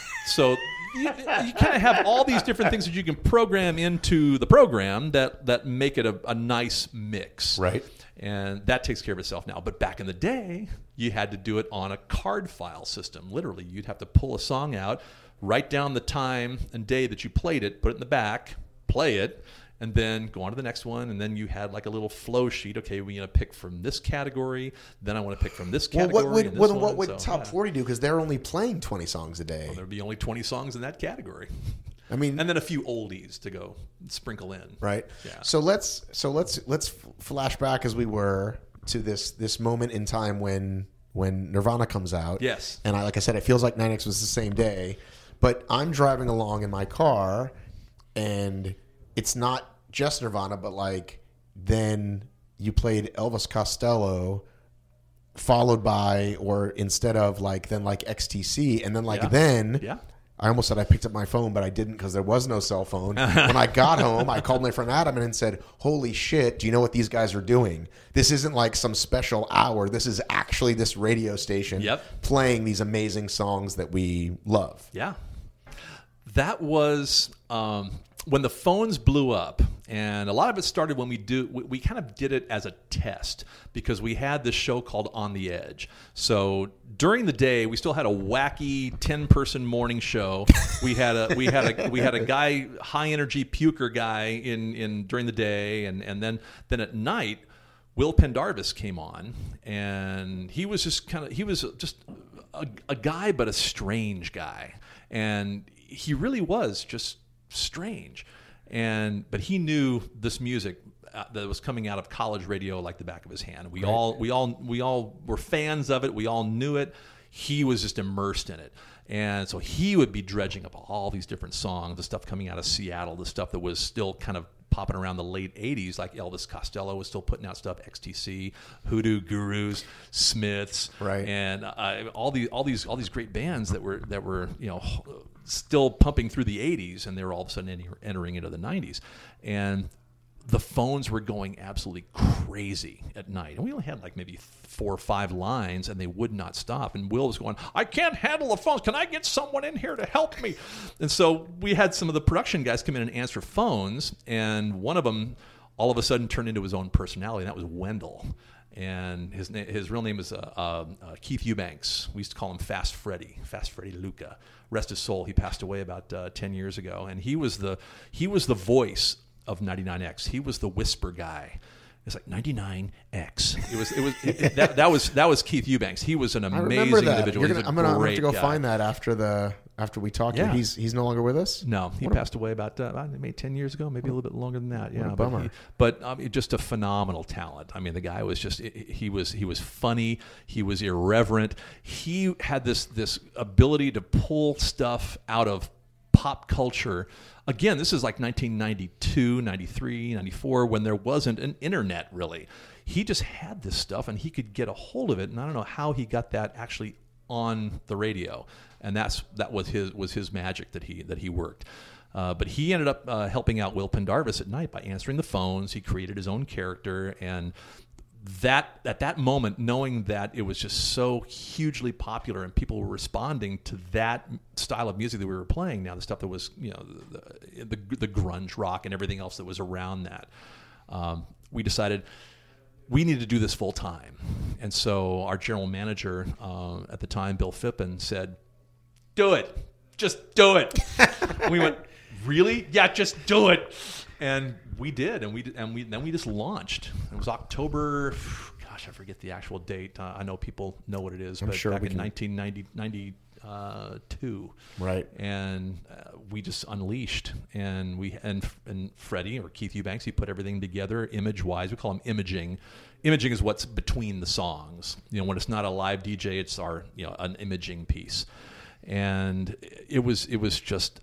So you, you kind of have all these different things that you can program into the program that, that make it a, a nice mix. Right. And that takes care of itself now. But back in the day, you had to do it on a card file system. Literally, you'd have to pull a song out, write down the time and day that you played it, put it in the back, play it, and then go on to the next one. And then you had like a little flow sheet. Okay, we want to pick from this category. Then I want to pick from this Well, category. what would and this what, one. what would So, Top yeah. forty do? Because they're only playing twenty songs a day. Well, there'd be only twenty songs in that category. I mean, And then a few oldies to go sprinkle in. right? Yeah. So let's so let's let's flash back as we were to this this moment in time when when Nirvana comes out. Yes. And I like I said, it feels like nine X was the same day, but I'm driving along in my car, and it's not just Nirvana, but like then you played Elvis Costello, followed by or instead of like then like X T C, and then like Yeah. then. Yeah. I almost said I picked up my phone, but I didn't because there was no cell phone. When I got home, I called my friend Adam and said, holy shit, do you know what these guys are doing? This isn't like some special hour. This is actually this radio station Yep. playing these amazing songs that we love. Yeah. That was um, when the phones blew up. And a lot of it started when we do we, we kind of did it as a test because we had this show called On the Edge. So during the day, we still had a wacky ten-person morning show. We had a we had a we had a guy, high energy puker guy in, in during the day, and, and then then at night, Will Pendarvis came on, and he was just kind of he was just a, a guy, but a strange guy, and he really was just strange. And but he knew this music uh, that was coming out of college radio like the back of his hand. We Right. all we all we all were fans of it. We all knew it. He was just immersed in it. And so he would be dredging up all these different songs, the stuff coming out of Seattle, the stuff that was still kind of popping around the late eighties, like Elvis Costello was still putting out stuff, X T C, Hoodoo Gurus, Smiths, Right. and uh, all these all these all these great bands that were that were you know still pumping through the eighties, and they were all of a sudden enter- entering into the nineties, and the phones were going absolutely crazy at night. And we only had like maybe four or five lines, and they would not stop. And Will was going, I can't handle the phones. Can I get someone in here to help me? And so we had some of the production guys come in and answer phones, and one of them all of a sudden turned into his own personality, and that was Wendell. And his na- his real name is uh, uh, uh, Keith Eubanks. We used to call him Fast Freddy, Fast Freddy Luca. Rest his soul. He passed away about uh, ten years ago, and he was the he was the voice of ninety-nine X. He was the whisper guy. It's like ninety-nine X. It was it was it, it, that that was that was Keith Eubanks. He was an I amazing remember that. individual. You're He's gonna, a I'm gonna great have to go guy. find that after the after we talk. Yeah. Here. He's he's no longer with us. No, he What a- passed away about uh, about maybe ten years ago, maybe a little bit longer than that. Yeah, a but bummer. he- But, I mean, just a phenomenal talent. I mean, the guy was just he was he was funny. He was irreverent. He had this this ability to pull stuff out of pop culture. Again, this is like nineteen ninety-two, ninety-three, ninety-four, when there wasn't an internet really. he just had this stuff and he could get a hold of it. And I don't know how he got that actually on the radio. And that's that was his was his magic that he that he worked. Uh, but he ended up uh, helping out Will Pendarvis at night by answering the phones. He created his own character, and that at that moment, knowing that it was just so hugely popular and people were responding to that style of music that we were playing. Now, the stuff that was, you know, the the, the grunge rock and everything else that was around that, um, we decided we needed to do this full time. And so our general manager uh, at the time, Bill Phippen, said, "Do it, just do it." We went, "Really? Yeah, just do it." And we did, and we and we then we just launched. It was October. Gosh, I forget the actual date. Uh, I know people know what it is, I'm but sure back we in can... nineteen ninety-two, right? And uh, we just unleashed, and we and and Freddie or Keith Eubanks, he put everything together, image-wise. We call them imaging. Imaging is what's between the songs. You know, when it's not a live D J, it's our you know an imaging piece, and it was it was just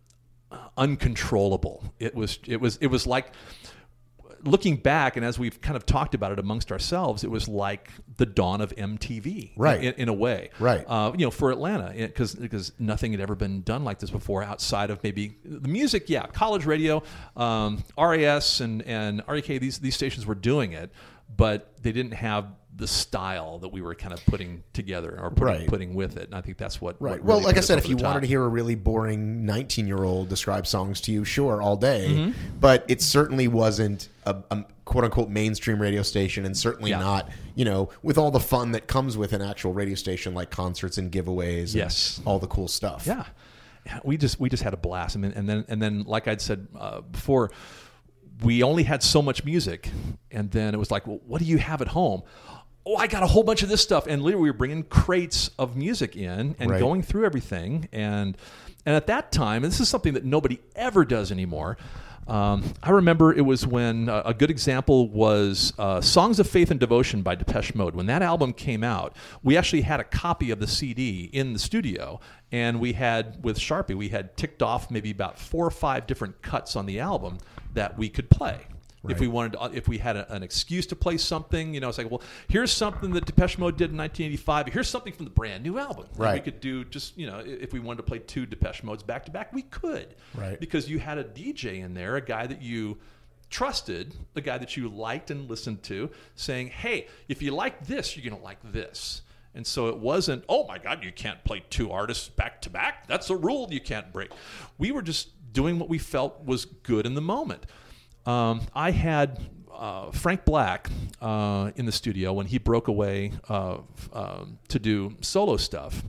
uncontrollable. It was it was it was like, looking back, and as we've kind of talked about it amongst ourselves, it was like the dawn of M T V, right? In, in a way, right? Uh, you know, for Atlanta, because because nothing had ever been done like this before outside of maybe the music. Yeah, college radio, um, R A S and and R E K. These these stations were doing it, but they didn't have the style that we were kind of putting together or putting, right. putting with it. And I think that's what. Right. what well, really like I said, if you top. wanted to hear a really boring nineteen-year-old describe songs to you, sure, all day. Mm-hmm. But it certainly wasn't a, a quote-unquote mainstream radio station, and certainly yeah. not, you know, with all the fun that comes with an actual radio station, like concerts and giveaways. Yes. And all the cool stuff. Yeah. yeah. We just we just had a blast. I mean, and then and then like I'd said uh, before, we only had so much music, and then it was like, well, what do you have at home? Oh, I got a whole bunch of this stuff, and literally we were bringing crates of music in and right. going through everything. And and at that time, and this is something that nobody ever does anymore. Um, I remember it was when uh, a good example was uh, "Songs of Faith and Devotion" by Depeche Mode. When that album came out, we actually had a copy of the C D in the studio, and we had with Sharpie, we had ticked off maybe about four or five different cuts on the album that we could play. Right. If we wanted, to, if we had a, an excuse to play something, you know, it's like, well, here's something that Depeche Mode did in nineteen eighty-five. Here's something from the brand new album. Right. And we could do just, you know, if we wanted to play two Depeche Modes back to back, we could. Right. Because you had a D J in there, a guy that you trusted, a guy that you liked and listened to, saying, hey, if you like this, you're going to like this. And so it wasn't, oh my God, you can't play two artists back to back. That's a rule you can't break. We were just doing what we felt was good in the moment. Um, I had uh, Frank Black uh, in the studio when he broke away uh, um, to do solo stuff,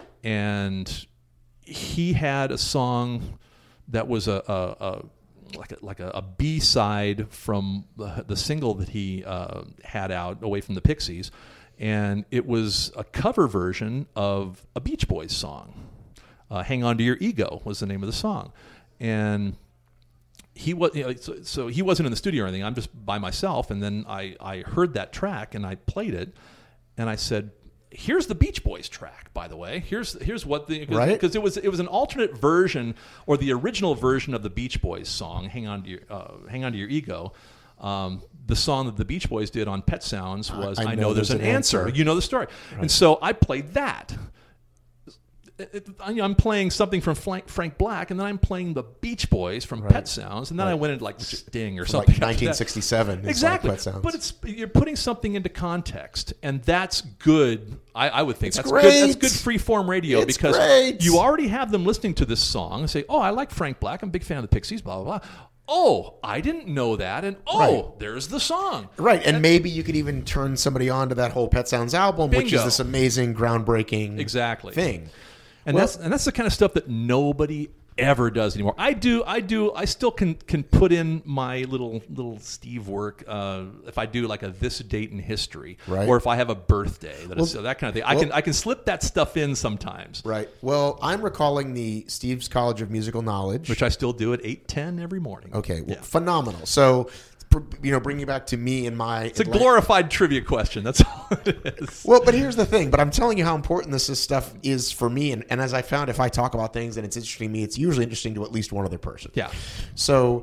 and he had a song that was a, a, a like a, like a, a B side from the, the single that he uh, had out, Away from the Pixies, and it was a cover version of a Beach Boys song. Uh, "Hang On to Your Ego" was the name of the song, and he was, you know, so, so he wasn't in the studio or anything. I'm just by myself, and then I, I heard that track and I played it, and I said, "Here's the Beach Boys track, by the way. Here's here's what the cause, right because it was it was an alternate version or the original version of the Beach Boys song, Hang On to Your uh, Hang On to Your Ego." Um, the song that the Beach Boys did on Pet Sounds was "I, I know, know There's, there's an, an answer. answer." You know the story, right. And so I played that. I'm playing something from Frank Black, and then I'm playing the Beach Boys from right. Pet Sounds, and then right. I went into like Sting or from something. Like nineteen sixty-seven. Exactly. Like Pet Sounds. But it's you're putting something into context, and that's good. I, I would think it's that's great. good. That's good free form radio it's because great. You already have them listening to this song and say, "Oh, I like Frank Black. I'm a big fan of the Pixies." Blah blah blah. Oh, I didn't know that, and oh, right. there's the song. Right, and, and maybe you could even turn somebody on to that whole Pet Sounds album, bingo. Which is this amazing, groundbreaking exactly. thing. And well, that's and that's the kind of stuff that nobody ever does anymore. I do, I do, I still can can put in my little little Steve work uh, if I do like a this date in history, right. or if I have a birthday, that, well, is, that kind of thing. I well, can I can slip that stuff in sometimes. Right. Well, I'm recalling the Steve's College of Musical Knowledge, which I still do at eight ten every morning. Okay, well, yeah. phenomenal. So, you know, bring you back to me and my... It's Atlanta. A glorified trivia question. That's all it is. Well, but here's the thing. But I'm telling you how important this is stuff is for me. And, and as I found, if I talk about things and it's interesting to me, it's usually interesting to at least one other person. Yeah. So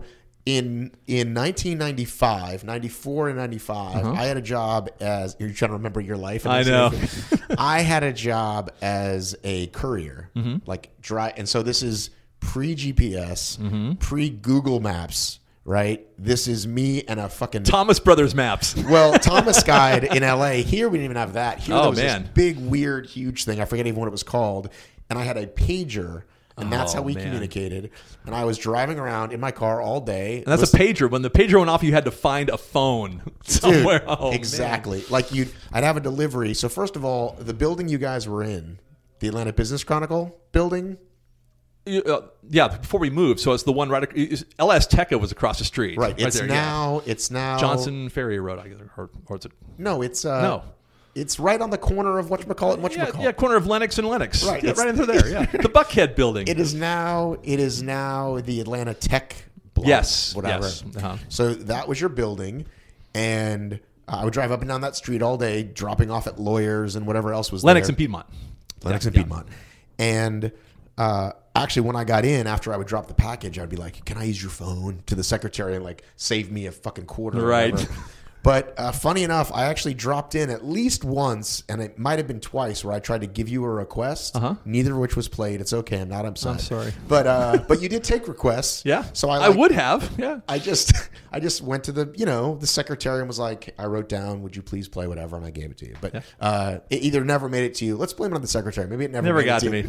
in in nineteen ninety-five, ninety-four and ninety-five, Uh-huh. I had a job as, you're trying to remember your life. I know. I had a job as a courier, Mm-hmm. like dry. And so this is pre-G P S, Mm-hmm. pre-Google Maps, right? This is me and a fucking... Thomas Brothers Maps. Well, Thomas Guide in L A. Here we didn't even have that. Here Oh, there was man. this big, weird, huge thing. I forget even what it was called. And I had a pager, and that's Oh, how we man. communicated. And I was driving around in my car all day. And that's a pager. When the pager went off, you had to find a phone somewhere. Dude, Oh, man. exactly. Like you, I'd have a delivery. So first of all, the building you guys were in, the Atlanta Business Chronicle building. You- uh, yeah, before we moved, so it's the one right. ac- L S Teca was across the street, Right. It's there. yeah. now. It's now Johnson Ferry Road, I guess, or, or is it? No, it's uh, No. It's right on the corner of whatchamacallit, Yeah, whatchamacallit. yeah, corner of Lennox and Lennox. Right, Yeah, it's- right into there. Yeah, the Buckhead building. It is now. It is now the Atlanta Tech block. Yes, Whatever. yes, uh-huh. So that was your building, and I would drive up and down that street all day, dropping off at lawyers and whatever else was Lennox there. and Piedmont. Lennox Yeah, and yeah. Piedmont. And uh, actually, when I got in, after I would drop the package, I'd be like, "Can I use your phone?" to the secretary and like save me a fucking quarter. or Right. whatever. But uh, funny enough, I actually dropped in at least once, and it might have been twice, where I tried to give you a request. Uh-huh. Neither of which was played. It's okay. I'm not upset. I'm sorry. But uh, but you did take requests. Yeah, So I I like, would have. Yeah, I just I just went to the you know the secretary and was like, I wrote down, would you please play whatever, and I gave it to you. But Yeah. uh, it either never made it to you. Let's blame it on the secretary. Maybe it never never made got it to me. you.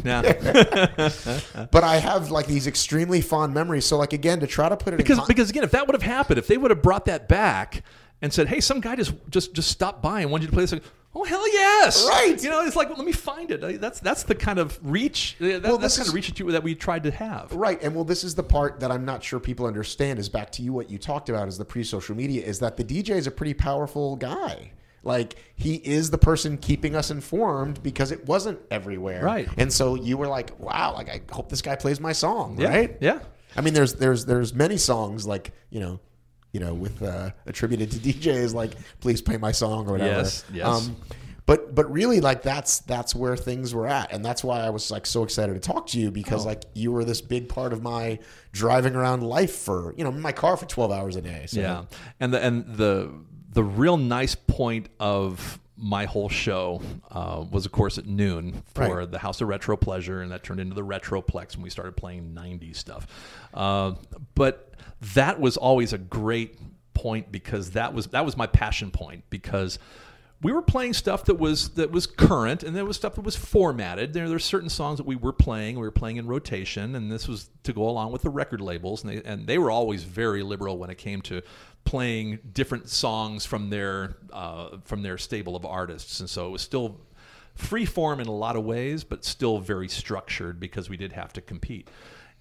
Yeah. But I have like these extremely fond memories. So like again, to try to put it because in con- because again, if that would have happened, if they would have brought that back and said, "Hey, some guy just just just stopped by and wanted you to play this," like, oh hell yes, Right. You know, it's like, let me find it. That's that's the kind of reach. That, Well, that's this the kind is- of reach that, you, that we tried to have. Right. And well, this is the part that I'm not sure people understand is back to you, what you talked about is the pre-social media, is that the D J is a pretty powerful guy. Like he is the person keeping us informed because it wasn't everywhere. Right. And so you were like, wow, like I hope this guy plays my song. Yeah. Right. Yeah. I mean, there's, there's, there's many songs like, you know, you know, with uh, attributed to D Js like, please play my song or whatever. Yes, yes. Um, But but really, like that's that's where things were at, and that's why I was like so excited to talk to you because Oh. like you were this big part of my driving around life for you know in my car for twelve hours a day. So. Yeah, and the and the the real nice point of my whole show uh, was, of course, at noon for Right. the House of Retro Pleasure, and that turned into the Retroplex when we started playing nineties stuff. Uh, but that was always a great point because that was that was my passion point because we were playing stuff that was that was current, and there was stuff that was formatted. There, there's certain songs that we were playing, we were playing in rotation, and this was to go along with the record labels, and they and they were always very liberal when it came to playing different songs from their uh, from their stable of artists, and so it was still free form in a lot of ways, but still very structured because we did have to compete.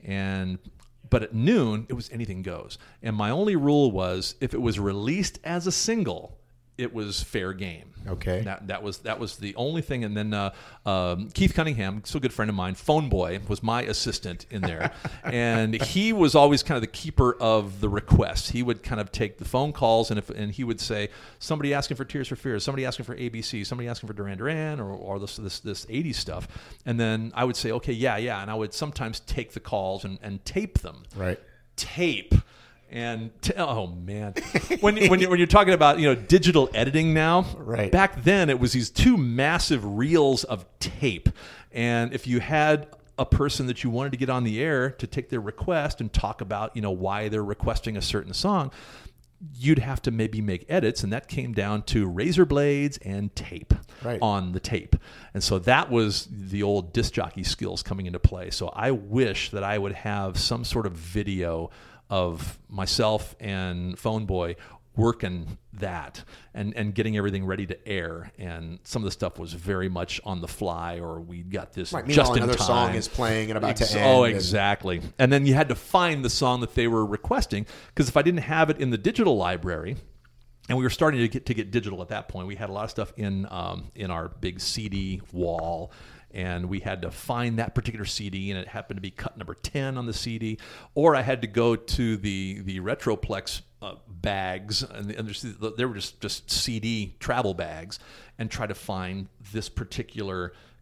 And but at noon, it was anything goes, and my only rule was if it was released as a single, it was fair game. Okay. That that was that was the only thing. And then uh, um, Keith Cunningham, still a good friend of mine, Phone Boy, was my assistant in there, and he was always kind of the keeper of the requests. He would kind of take the phone calls, and if and he would say somebody asking for Tears for Fears, somebody asking for A B C, somebody asking for Duran Duran, or or this this this eighties stuff, and then I would say okay, yeah, yeah, and I would sometimes take the calls and, and tape them. Right. Tape. And t- oh man, when you, when you when you're talking about you know digital editing now, Right. Back then it was these two massive reels of tape, and if you had a person that you wanted to get on the air to take their request and talk about you know why they're requesting a certain song, you'd have to maybe make edits, and that came down to razor blades and tape Right. on the tape. And so that was the old disc jockey skills coming into play. So I wish that I would have some sort of video of myself and Phone Boy working that and, and getting everything ready to air. And some of the stuff was very much on the fly, or we got this Right. just Meanwhile, in another time. song is playing and about Ex- to end. Oh, and- exactly. And then you had to find the song that they were requesting, because if I didn't have it in the digital library, and we were starting to get to get digital at that point, we had a lot of stuff in um, in our big C D wall, and we had to find that particular C D, and it happened to be cut number ten on the C D, or I had to go to the the Retroplex uh, bags, and, and there's- they were just just C D travel bags, and try to find this particular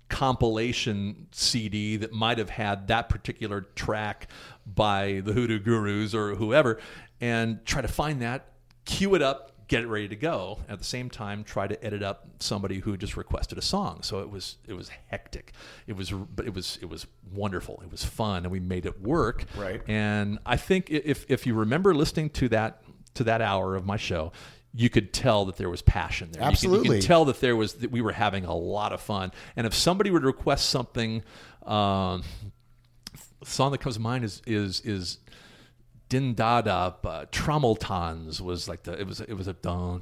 compilation C D that might have had that particular track by the Hoodoo Gurus or whoever, and try to find that, cue it up, get it ready to go. At the same time, try to edit up somebody who just requested a song. So it was it was hectic. It was but it was it was wonderful. It was fun, and we made it work. Right. And I think if if you remember listening to that to that hour of my show, you could tell that there was passion there. Absolutely. You could, you could tell that there was that we were having a lot of fun. And if somebody would request something, um, the song that comes to mind is is is Din Da Da. Uh, Trommeltons was like the it was it was a dun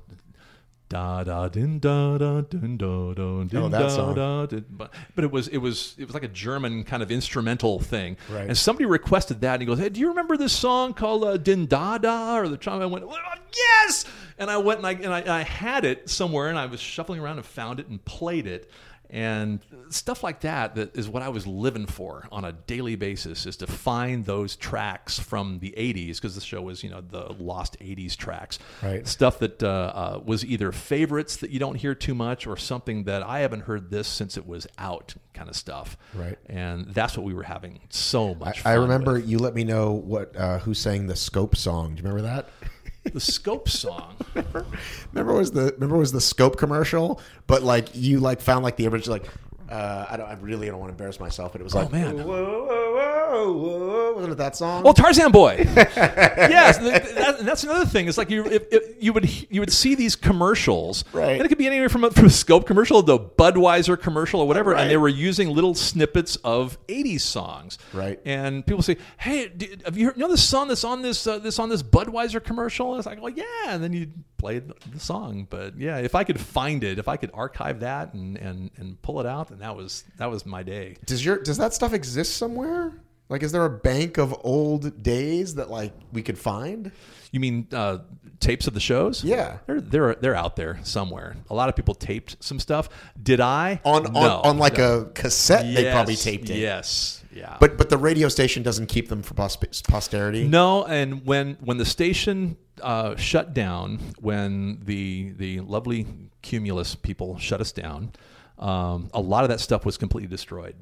da da din da da din da da din Oh, that da song. da. Din, but but it was it was it was like a German kind of instrumental thing. Right. And somebody requested that, and he goes, "Hey, do you remember this song called uh, Din Da Da?" Or the Trom? I went, "Yes!" And I went and I and I, I had it somewhere, and I was shuffling around and found it and played it. And stuff like that, that is what I was living for on a daily basis, is to find those tracks from the eighties, because the show was, you know, the lost eighties tracks. Right. Stuff that uh, uh, was either favorites that you don't hear too much, or something that I haven't heard this since it was out kind of stuff. Right. And that's what we were having so much I, fun I remember with. you let me know what uh, who sang the Scope song. Do you remember that? The Scope song. Remember was the remember was the Scope commercial, but like you like found like the original like uh, I don't I really don't want to embarrass myself, but it was like man. whoa, whoa, whoa, whoa. Wasn't it that song? Well, Tarzan Boy. Yes, th- that, and that's another thing. It's like you if, if you would you would see these commercials, Right. And it could be anywhere from a, from a Scope commercial to a Budweiser commercial or whatever, Right. and they were using little snippets of eighties songs, Right. And people say, "Hey, do, have you heard, you know this song that's on this uh, this on this Budweiser commercial?" And it's like, "Well, yeah," and then you play the song. But yeah, if I could find it, if I could archive that and and and pull it out, then that was that was my day. Does your does that stuff exist somewhere? Like, is there a bank of old days that like we could find? You mean uh, tapes of the shows? Yeah. they're they're they're out there somewhere. A lot of people taped some stuff. Did I? On no, on, on like no. a cassette, they Yes, probably taped it. Yes, yeah. But but the radio station doesn't keep them for pos- posterity. no, and when when the station uh, shut down, when the the lovely Cumulus people shut us down, um, a lot of that stuff was completely destroyed.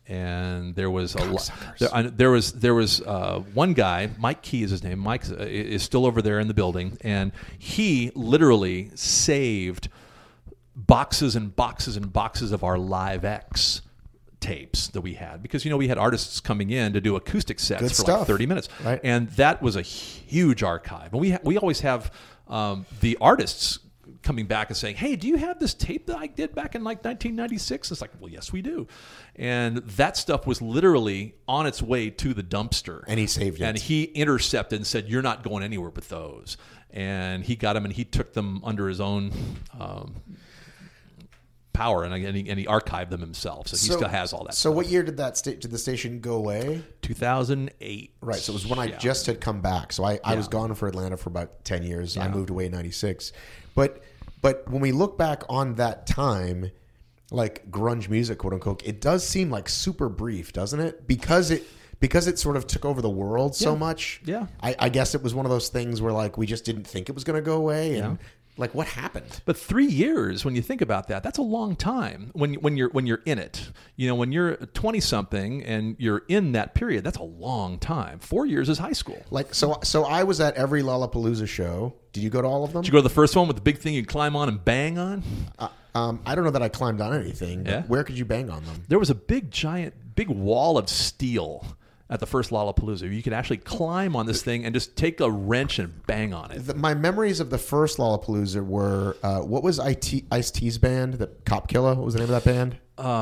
And there was a lot. There, I- there was there was uh, one guy, Mike Key is his name. Mike uh, is still over there in the building, and he literally saved boxes and boxes and boxes of our Live X tapes that we had, because you know we had artists coming in to do acoustic sets Good for stuff. like thirty minutes, Right. and that was a huge archive. And we ha- we always have um, the artists coming back and saying, "Hey, do you have this tape that I did back in like nineteen ninety-six?" It's like, well, yes, we do. And that stuff was literally on its way to the dumpster. And he saved it. And he intercepted and said, "You're not going anywhere with those." And he got them, and he took them under his own um, power, and, and, he, and he archived them himself. So he still has all that So stuff. what year did that sta- did the station go away? two thousand eight. Right. So it was when I Yeah. just had come back. So I, I Yeah. was gone for Atlanta for about ten years. I Yeah. moved away in ninety-six. But but when we look back on that time, like grunge music, quote unquote, it does seem like super brief, doesn't it? Because it because it sort of took over the world so Yeah. much. Yeah. I, I guess it was one of those things where like we just didn't think it was going to go away. And Yeah. like what happened? But three years, when you think about that, that's a long time. When when you're when you're in it, you know, when you're twenty something and you're in that period, that's a long time. Four years is high school. Like so so I was at every Lollapalooza show. Did you go to all of them? Did you go to the first one with the big thing you climb on and bang on? Uh, um, I don't know that I climbed on anything. But Yeah? where could you bang on them? There was a big giant, big wall of steel at the first Lollapalooza. You could actually climb on this thing and just take a wrench and bang on it. The, my memories of the first Lollapalooza were uh, what was I T, Ice-T's band? The Cop Killer? What was the name of that band?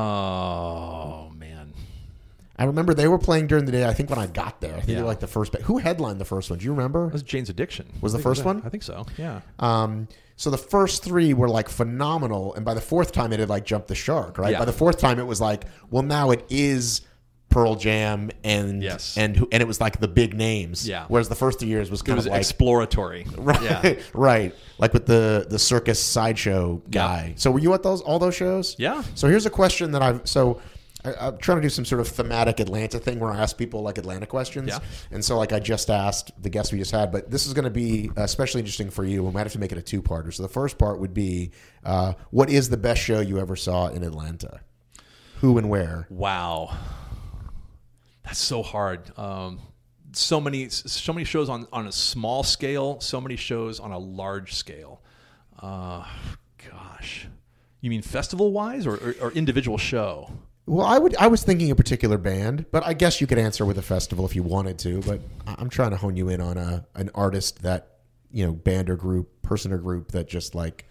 Oh man, I remember they were playing during the day. I think when I got there, I think they Yeah. were like the first band. Who headlined the first one? Do you remember? that was Jane's Addiction. Was the I think first that- one? I think so. Yeah. Um, so the first three were like phenomenal, and by the fourth time it had like jumped the shark, right? Yeah. By the fourth time it was like, well, now it is Pearl Jam and Yes. and who- and it was like the big names. Yeah. Whereas the first three years was It kind was of like exploratory. right, Yeah. right, like with the the circus sideshow guy. Yeah. So were you at those all those shows? Yeah. So here's a question that I've so. I- I'm trying to do some sort of thematic Atlanta thing where I ask people like Atlanta questions. Yeah. And so like I just asked the guest we just had, but this is going to be especially interesting for you. We might have to make it a two-parter. So the first part would be, uh, what is the best show you ever saw in Atlanta? Who and where? Wow, that's so hard. Um, so many, so many shows on, on a small scale. So many shows on a large scale. Uh, gosh, you mean festival wise or, or, or individual show? Well, I would. I was thinking a particular band, but I guess you could answer with a festival if you wanted to. But I'm trying to hone you in on a an artist that, you know, band or group, person or group that just like.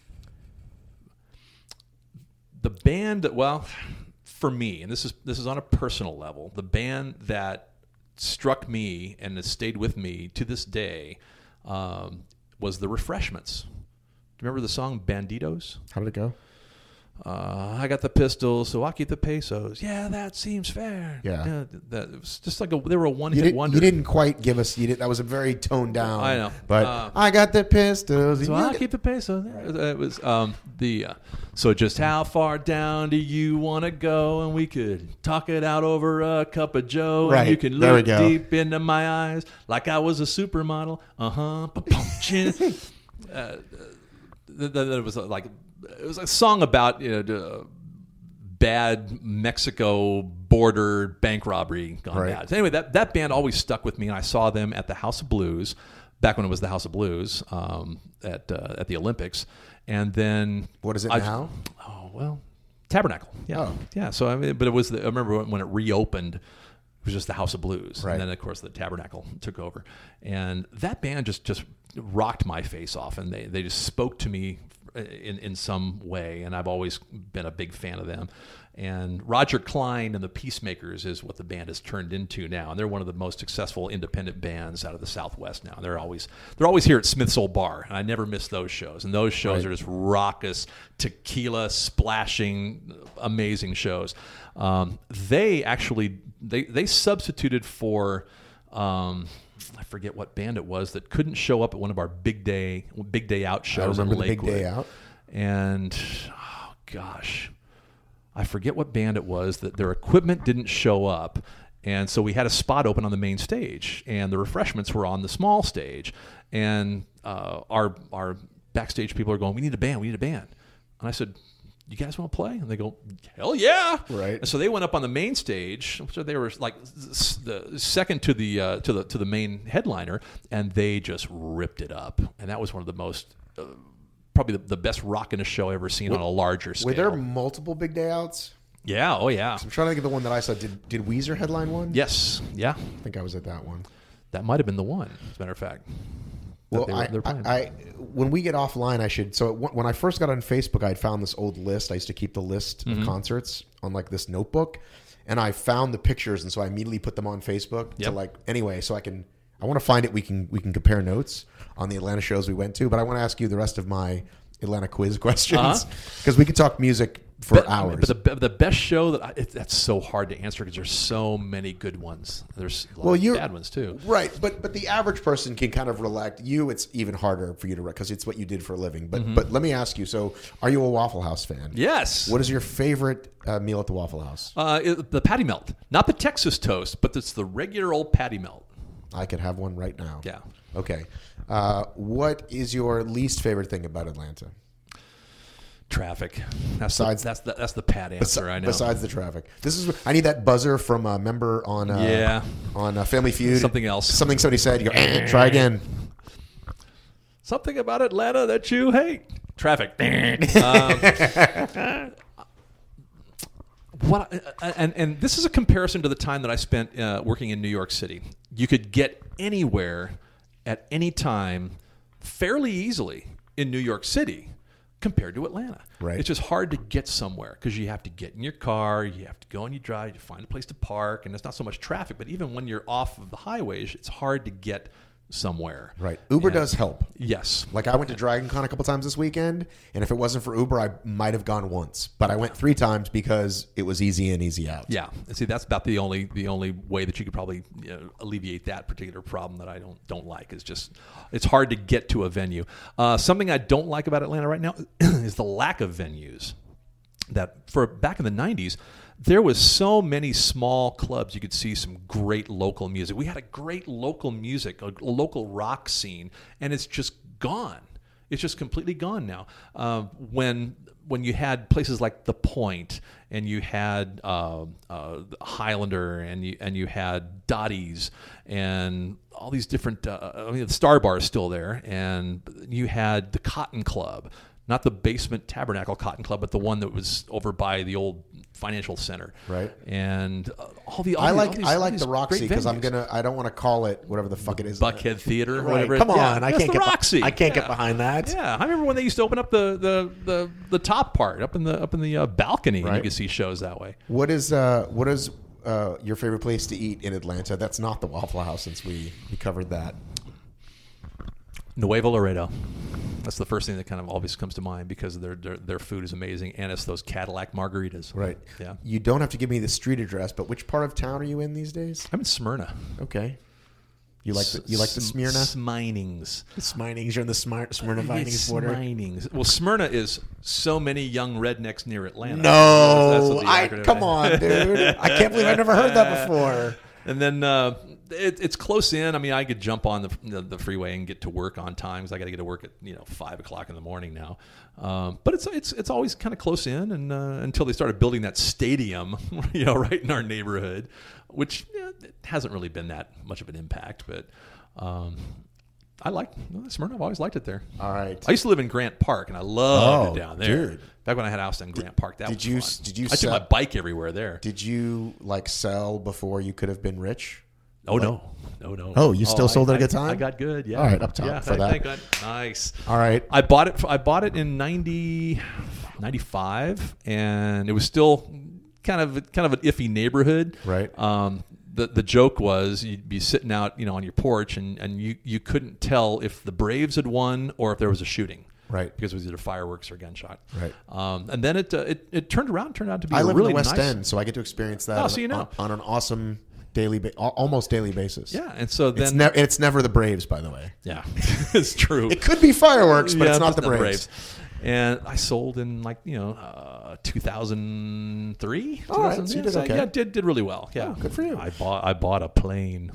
The band, well, for me, and this is this is on a personal level, the band that struck me and has stayed with me to this day um, was The Refreshments. Do you remember the song Banditos? How did it go? Uh, I got the pistols, so I keep the pesos. Yeah, that seems fair. Yeah, yeah that it was just like a they were a one you hit did, wonder. You didn't quite give us. You did, that was a very toned down. I know, but uh, I got the pistols. So I keep the pesos. It was um, the uh, so just how far down do you want to go? And we could talk it out over a cup of Joe. Right. And you can There we look go. deep into my eyes like I was a supermodel. Uh huh. uh, that it was like it was a song about you know. The, bad Mexico border bank robbery gone Right. bad. So anyway, that, that band always stuck with me, and I saw them at the House of Blues back when it was the House of Blues um, at uh, at the Olympics, and then What is it I've- now? Oh well, Tabernacle. Yeah, Oh. yeah. So I mean, but it was the, I remember when it reopened. It was just the House of Blues, Right. and then of course the Tabernacle took over, and that band just just rocked my face off, and they they just spoke to me in in some way, and I've always been a big fan of them. And Roger Klein and the Peacemakers is what the band has turned into now, and they're one of the most successful independent bands out of the Southwest now. They're always they're always here at Smith's Old Bar, and I never miss those shows. And those shows Right. are just raucous, tequila splashing, amazing shows. Um, they actually they they substituted for. Um, I forget what band it was that couldn't show up at one of our big day big day out shows. I remember in the Big Lakewood. Day Out. And oh gosh, I forget what band it was that their equipment didn't show up, and so we had a spot open on the main stage, and the Refreshments were on the small stage, and uh, our our backstage people are going, "We need a band, we need a band," and I said, "You guys want to play?" And they go, "Hell yeah!" Right. And so they went up on the main stage. So they were like s- the second to the uh, to the to the main headliner, and they just ripped it up. And that was one of the most, uh, probably the, the best rockin' show I've ever seen on a larger scale. Were there multiple Big Day Outs? Yeah. Oh yeah. I'm trying to think of the one that I saw. Did Did Weezer headline one? Yes. Yeah. I think I was at that one. That might have been the one. As a matter of fact. that Well, they were- I, they're playing. I, I, when we get offline, I should. So w- when I first got on Facebook, I'd found this old list. I used to keep the list Mm-hmm. of concerts on like this notebook, and I found the pictures, and so I immediately put them on Facebook to Yep. like anyway. So I can. I want to find it. We can we can compare notes on the Atlanta shows we went to, but I want to ask you the rest of my Atlanta quiz questions because we could talk music for Uh-huh. But, hours. but the, the best show that I, it, that's so hard to answer because there's so many good ones. There's a lot Well, of you're- bad ones too. Right, but but the average person can kind of relate. You, it's even harder for you to because it's what you did for a living. But Mm-hmm. but let me ask you. So, are you a Waffle House fan? Yes. What is your favorite uh, meal at the Waffle House? Uh, it- the patty melt, not the Texas toast, but it's the regular old patty melt. I could have one right now. Yeah. Okay. Uh, what is your least favorite thing about Atlanta? Traffic. That's Besides- the, that's the that's the pat answer. I know. Besides the traffic, this is. I need that buzzer from a member on. Uh, Yeah. On uh, Family Feud. Something else. Something somebody said. You go. "Eh, try again. Something about Atlanta that you hate. Traffic. um, what I- and and this is a comparison to the time that I spent uh, working in New York City. You could get anywhere at any time fairly easily in New York City compared to Atlanta. Right. It's just hard to get somewhere because you have to get in your car, you have to go and you drive, you find a place to park, and it's not so much traffic, but even when you're off of the highways, it's hard to get somewhere. Right. Uber And- does help. Yes. Like I went to Dragon Con a couple times this weekend, and if it wasn't for Uber, I might have gone once. But I went three times because it was easy in, easy out. Yeah, and see, that's about the only the only way that you could probably you know, alleviate that particular problem that I don't don't like is just it's hard to get to a venue. Uh, something I don't like about Atlanta right now is the lack of venues. That for back in the nineties, there was so many small clubs. You could see some great local music. We had a great local music, a local rock scene, and it's just gone. It's just completely gone now. Uh, when when you had places like the Point, and you had uh, uh, Highlander, and you and you had Dottie's, and all these different. Uh, I mean, the Star Bar is still there, and you had the Cotton Club, not the Basement Tabernacle Cotton Club, but the one that was over by the old Financial Center, right? And uh, all the all I the, like all these, I all like these the Roxy great because I'm venues. gonna I don't want to call it whatever the fuck it is. Buckhead Theater, or Right. whatever. Come Yeah, on, I that's can't the get Roxy. I can't Yeah. get behind that. Yeah, I remember when they used to open up the the the, the top part up in the up in the uh, balcony, and Right. you could see shows that way. What is uh what is uh your favorite place to eat in Atlanta? That's not the Waffle House, since we we covered that. Nuevo Laredo. That's the first thing that kind of always comes to mind because their their, their food is amazing, and it's those Cadillac margaritas. Right. Yeah. You don't have to give me the street address, but which part of town are you in these days? I'm in Smyrna. Okay. You like the, you like the Smyrna? Smynings. The Smynings. You're in the Smar- Smyrna Vinings border. Smynings. Well, Smyrna is so many young rednecks near Atlanta. No, That's what the I acronym come is. on, dude. I can't believe I've never heard that before. And then uh, it, it's close in. I mean, I could jump on the, the the freeway and get to work on time because I got to get to work at you know five o'clock in the morning now. Um, but it's it's it's always kind of close in, and uh, until they started building that stadium, you know, right in our neighborhood, which yeah, it hasn't really been that much of an impact. But um, I like Smyrna. I've always liked it there. All right. I used to live in Grant Park, and I loved Oh, it down there. dude. Back when I had a house in Grant Park, that did was you- fun. did you I took sell- my bike everywhere there. Did you like sell before you could have been rich? Oh no, no, no. Oh, you still sold I, at a good I- time? I got good. Yeah. All right, up top yeah, for I- that. Thank God. Nice. All right. I bought it. I bought it in ninety, ninety-five, and it was still kind of kind of an iffy neighborhood. Right. Um, the the joke was you'd be sitting out, you know, on your porch, and, and you, you couldn't tell if the Braves had won or if there was a shooting. Right. Because it was either fireworks or gunshot. Right. Um, and then it, uh, it it turned around, turned out to be I a live really in the West nice. End, so I get to experience that Oh, on, so you know. on, on an awesome daily, ba- al- almost daily basis. Yeah, and so then It's, ne- it's never the Braves, by the way. yeah, it's true. It could be fireworks, but Yeah, it's not the not Braves. And I sold in like you know uh, two thousand three. All right, so you did okay. Yeah, did did really well. Yeah, Oh, good for you. I bought I bought a plane.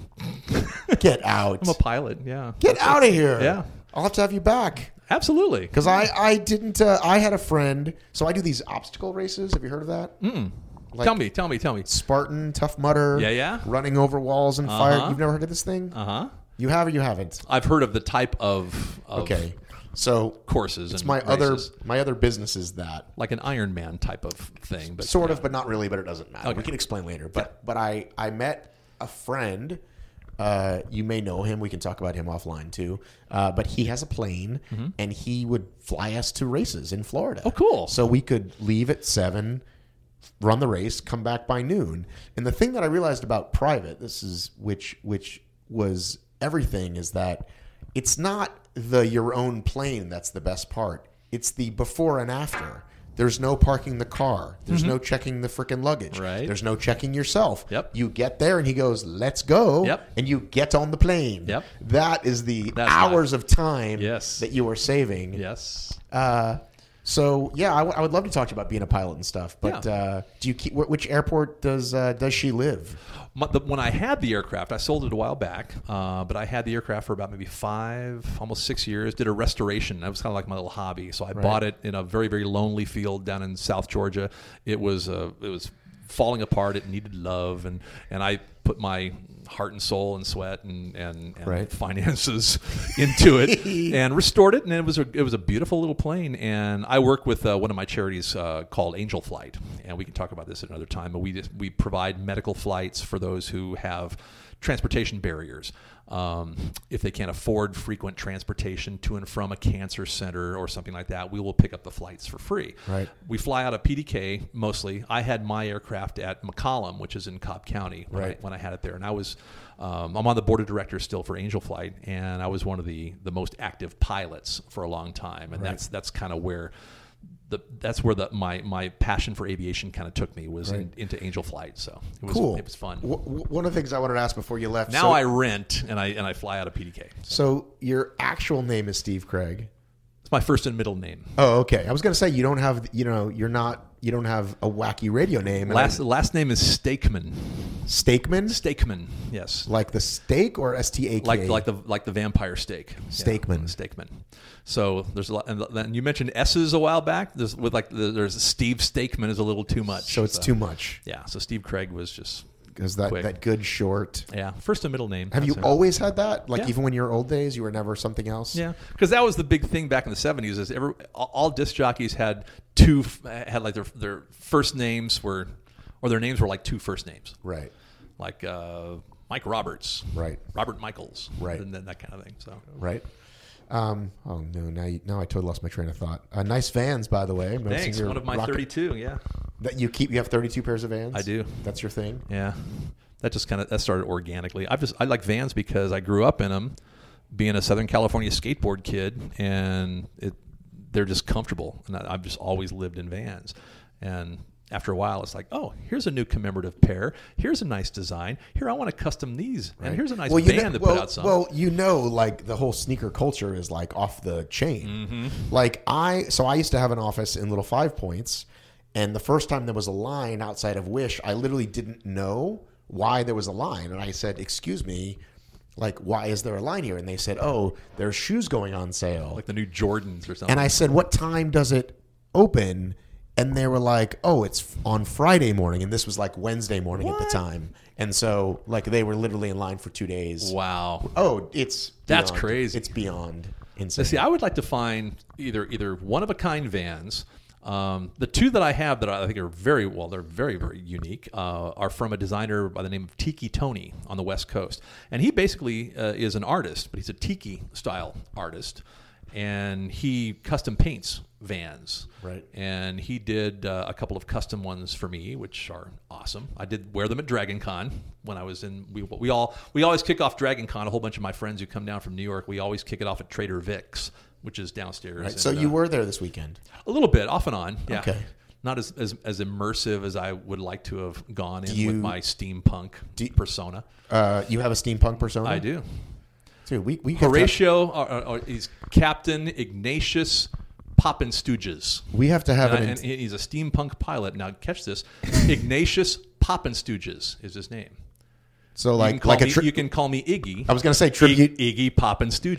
Get out. I'm a pilot. Yeah, Get out of here. Yeah. I'll have to have you back. absolutely. Because I, I didn't, uh, I had a friend, so I do these obstacle races. Have you heard of that? Mm. Like tell me, tell me, tell me. Spartan, Tough Mudder. Yeah, yeah. Running over walls and fire. Uh-huh. You've never heard of this thing? Uh huh. You have or you haven't? I've heard of the type of, of Okay. So courses. it's and my other races. my other business is that. like an Ironman type of thing, but Sort yeah. of, but not really, but it doesn't matter. Okay. We can explain later. But but I, I met a friend. Uh, you may know him. We can talk about him offline too. Uh, but he has a plane, and he would fly us to races in Florida. Oh, cool. So we could leave at seven, run the race, come back by noon. And the thing that I realized about private, this is which which was everything, is that it's not the your own plane that's the best part. It's the before and after. There's no parking the car. There's no checking the freaking luggage. Right. There's no checking yourself. Yep. You get there and he goes, "Let's go." Yep. And you get on the plane. Yep. That is the That's hours of time Yes. that you are saving. Yes. Uh, so yeah, I, w- I would love to talk to you about being a pilot and stuff. But Yeah. uh, do you keep? Wh- which airport does uh, does she live? My, the, when I had the aircraft, I sold it a while back, uh, but I had the aircraft for about maybe five, almost six years. Did a restoration. That was kind of like my little hobby. So I bought it in a very, very lonely field down in South Georgia. It was uh, it was falling apart. It needed love, and and I put my heart and soul and sweat and and, and Right. finances into it and restored it. And it was a it was a beautiful little plane. And I work with uh, one of my charities uh, called Angel Flight, and we can talk about this at another time. But we just, we provide medical flights for those who have transportation barriers. Um, if they can't afford frequent transportation to and from a cancer center or something like that, we will pick up the flights for free. Right. We fly out of P D K mostly. I had my aircraft at McCollum, which is in Cobb County, when, Right. I, when I had it there. And I was, um, I'm on the board of directors still for Angel Flight, and I was one of the the most active pilots for a long time. And Right. that's that's kind of where the that's where the my my passion for aviation kind of took me, was Right. in, into Angel Flight. So it was Cool. it was fun. W- w- one of the things I wanted to ask before you left. Now so, I rent and I and I fly out of P D K. So your actual name is Steve Craig. It's my first and middle name. Oh, okay. I was gonna say you don't have, you know, you're not, you don't have a wacky radio name. And Last I, last name is Steakman. Steakman, Steakman, yes. like the steak or S T A K? Like like the like the vampire steak. Steakman. Yeah, Steakman. So there's a lot, and then you mentioned S's a while back. There's with like the, there's Steve Steakman is a little too much. So it's too much. Yeah. So Steve Craig was just Because that, quick. that good short. Yeah, first and middle name. Have you That's it. always had that? Like Yeah. even when you were old days, you were never something else? Yeah, because that was the big thing back in the seventies. Is every all, all disc jockeys had two had like their their first names were, or their names were like two first names, Right. like uh, Mike Roberts, Right. Robert Michaels, Right. and then that kind of thing. So Right. Um, oh no! Now, you, now I totally lost my train of thought. Uh, nice Vans, by the way. I'm noticing thanks. you're One of my rocking- thirty-two. Yeah, That you keep. You have thirty-two pairs of Vans. I do. That's your thing. yeah. That just kind of that started organically. I just I like Vans because I grew up in them, being a Southern California skateboard kid, and it they're just comfortable, and I, I've just always lived in Vans. And after a while, it's like, oh, here's a new commemorative pair. Here's a nice design. Here, I want to custom these, and here's a nice Well, you band know, that well, put out some. well, you know, like the whole sneaker culture is like off the chain. Mm-hmm. Like I, so I used to have an office in Little Five Points, and the first time there was a line outside of Wish, I literally didn't know why there was a line, and I said, "Excuse me, like why is there a line here?" And they said, "Oh, there's shoes going on sale." like the new Jordans or something. And I said, "What time does it open?" And they were like, "Oh, it's on Friday morning." And this was like Wednesday morning at the time. And so, like, they were literally in line for two days. wow. Oh, it's That's beyond- crazy. It's beyond insane. See, I would like to find either either one of a kind Vans. Um, the two that I have that I think are very well, they're very very unique, uh, are from a designer by the name of Tiki Tony on the West Coast, and he basically uh, is an artist, but he's a tiki style artist, and he custom paints Vans. Right. And he did uh, a couple of custom ones for me, which are awesome. I did wear them at Dragon Con when I was in. We we all we always kick off Dragon Con. A whole bunch of my friends who come down from New York, we always kick it off at Trader Vic's, which is downstairs. Right. And, So you uh, were there this weekend. a little bit off and on. Yeah. Okay. Not as, as as immersive as I would like to have gone in you- with my steampunk do you- persona. Uh, you have a steampunk persona? I do. Dude, we, we have to have- Horatio, or, or, or he's Captain Ignatius Poppin Stooges. we have to have And, I- an. and he's a steampunk pilot. Now, catch this: Ignatius Poppin Stooges is his name. so You can like call like a me, tri- you can call me Iggy. I was gonna say tribute. Iggy, Iggy Poppin Stooges.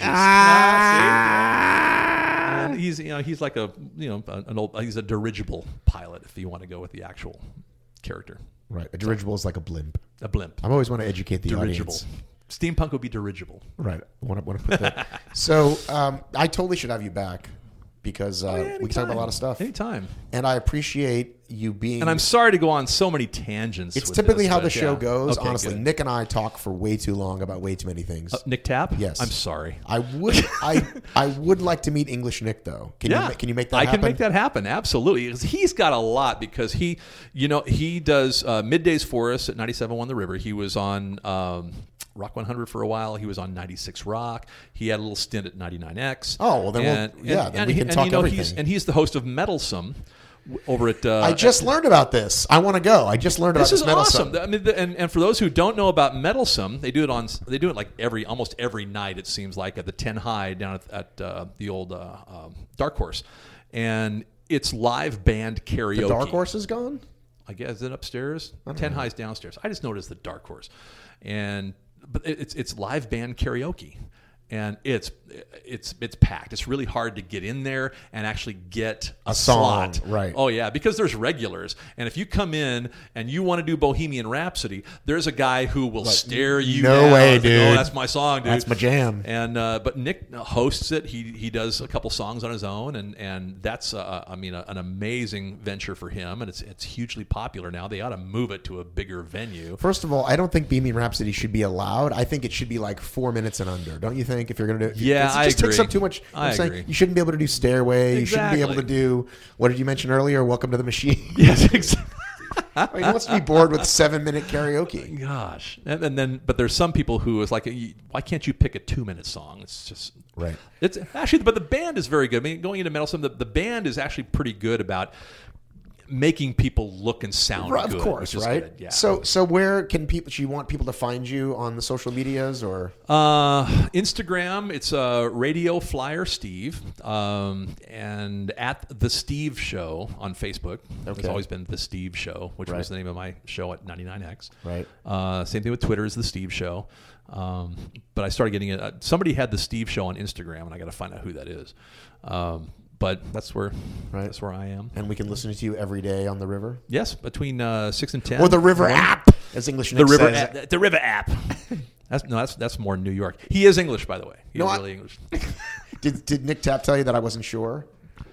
Ah! And he's you know he's like a you know an old he's a dirigible pilot if you want to go with the actual character. Right. A dirigible is like a blimp. A blimp. I always want to educate the Dirigible. audience. Steampunk would be dirigible. Right. I want to, want to put that. So um, I totally should have you back because uh, Oh, yeah, we can talk about a anytime. lot of stuff. Anytime. And I appreciate you being. And I'm sorry to go on so many tangents. It's with typically this, how but the show yeah. goes. Okay, Honestly, good. Nick and I talk for way too long about way too many things. Uh, Nick Tapp? Yes. I'm sorry. I would, I, I would like to meet English Nick though. Can yeah, you, ma- can you make that I happen? can make that happen. Absolutely, 'Cause he's got a lot because he, you know, he does uh, middays for us at ninety-seven point one The River. He was on um, Rock one hundred for a while. He was on ninety-six Rock. He had a little stint at ninety-nine X. Oh, well, then we'll- and, yeah, and, then and we he- can and, talk you know, everything. He's, and he's the host of Meddlesome w- over at. Uh, I just learned about this. I want to go. I just learned about This this is metal awesome. stuff. I mean, the, and, and for those who don't know about Meddlesome, they do it on they do it like every almost every night. It seems like at the ten High down at, at uh, the old uh, um, Dark Horse, and it's live band karaoke. The Dark Horse is gone? I guess is it upstairs. Ten High's downstairs. I just noticed the Dark Horse, and but it's it's live band karaoke. And it's it's it's packed. It's really hard to get in there and actually get a, A song, slot. right. Oh yeah, because there's regulars, and if you come in and you want to do Bohemian Rhapsody, there's a guy who will stare you no down. way, It's like, dude. oh, that's my song, dude. That's my jam. And uh, but Nick hosts it. He he does a couple songs on his own, and and that's uh, I mean a, an amazing venture for him, and it's it's hugely popular now. They ought to move it to a bigger venue. First of all, I don't think Bohemian Rhapsody should be allowed. I think it should be like four minutes and under. Don't you think? If you're going to do, Yeah, it I just takes agree. up too much. I I'm saying agree. you shouldn't be able to do Stairway. You shouldn't be able to Exactly. do what did you mention earlier? Welcome to the Machine. Yes, exactly. I mean, who wants to be bored with seven minute karaoke? Gosh, and, and then but there's some people who is like, why can't you pick a two minute song? It's just Right. It's actually, but the band is very good. I mean, going into Meddlesome, the, the band is actually pretty good about making people look and sound Right, good. of course, which is right? good, yeah. So, so where can people? Do you want people to find you on the social medias or? Uh, Instagram, it's uh, Radio Flyer Steve, um, and at The Steve Show on Facebook. Okay. It's always been The Steve Show, which Right. was the name of my show at ninety-nine X. Right. Uh, same thing with Twitter is The Steve Show. Um, but I started getting it. Uh, somebody had The Steve Show on Instagram, and I got to find out who that is. Um, but that's where Right. that's where I am. And we can listen to you every day on the river Yes, between uh, six and ten. or the River Morning. app, as English The Nick River says. app, the River app. That's no, that's that's more New York. He is English, by the way. He's No, I- really English. Did Did Nick Tapp tell you that I wasn't sure?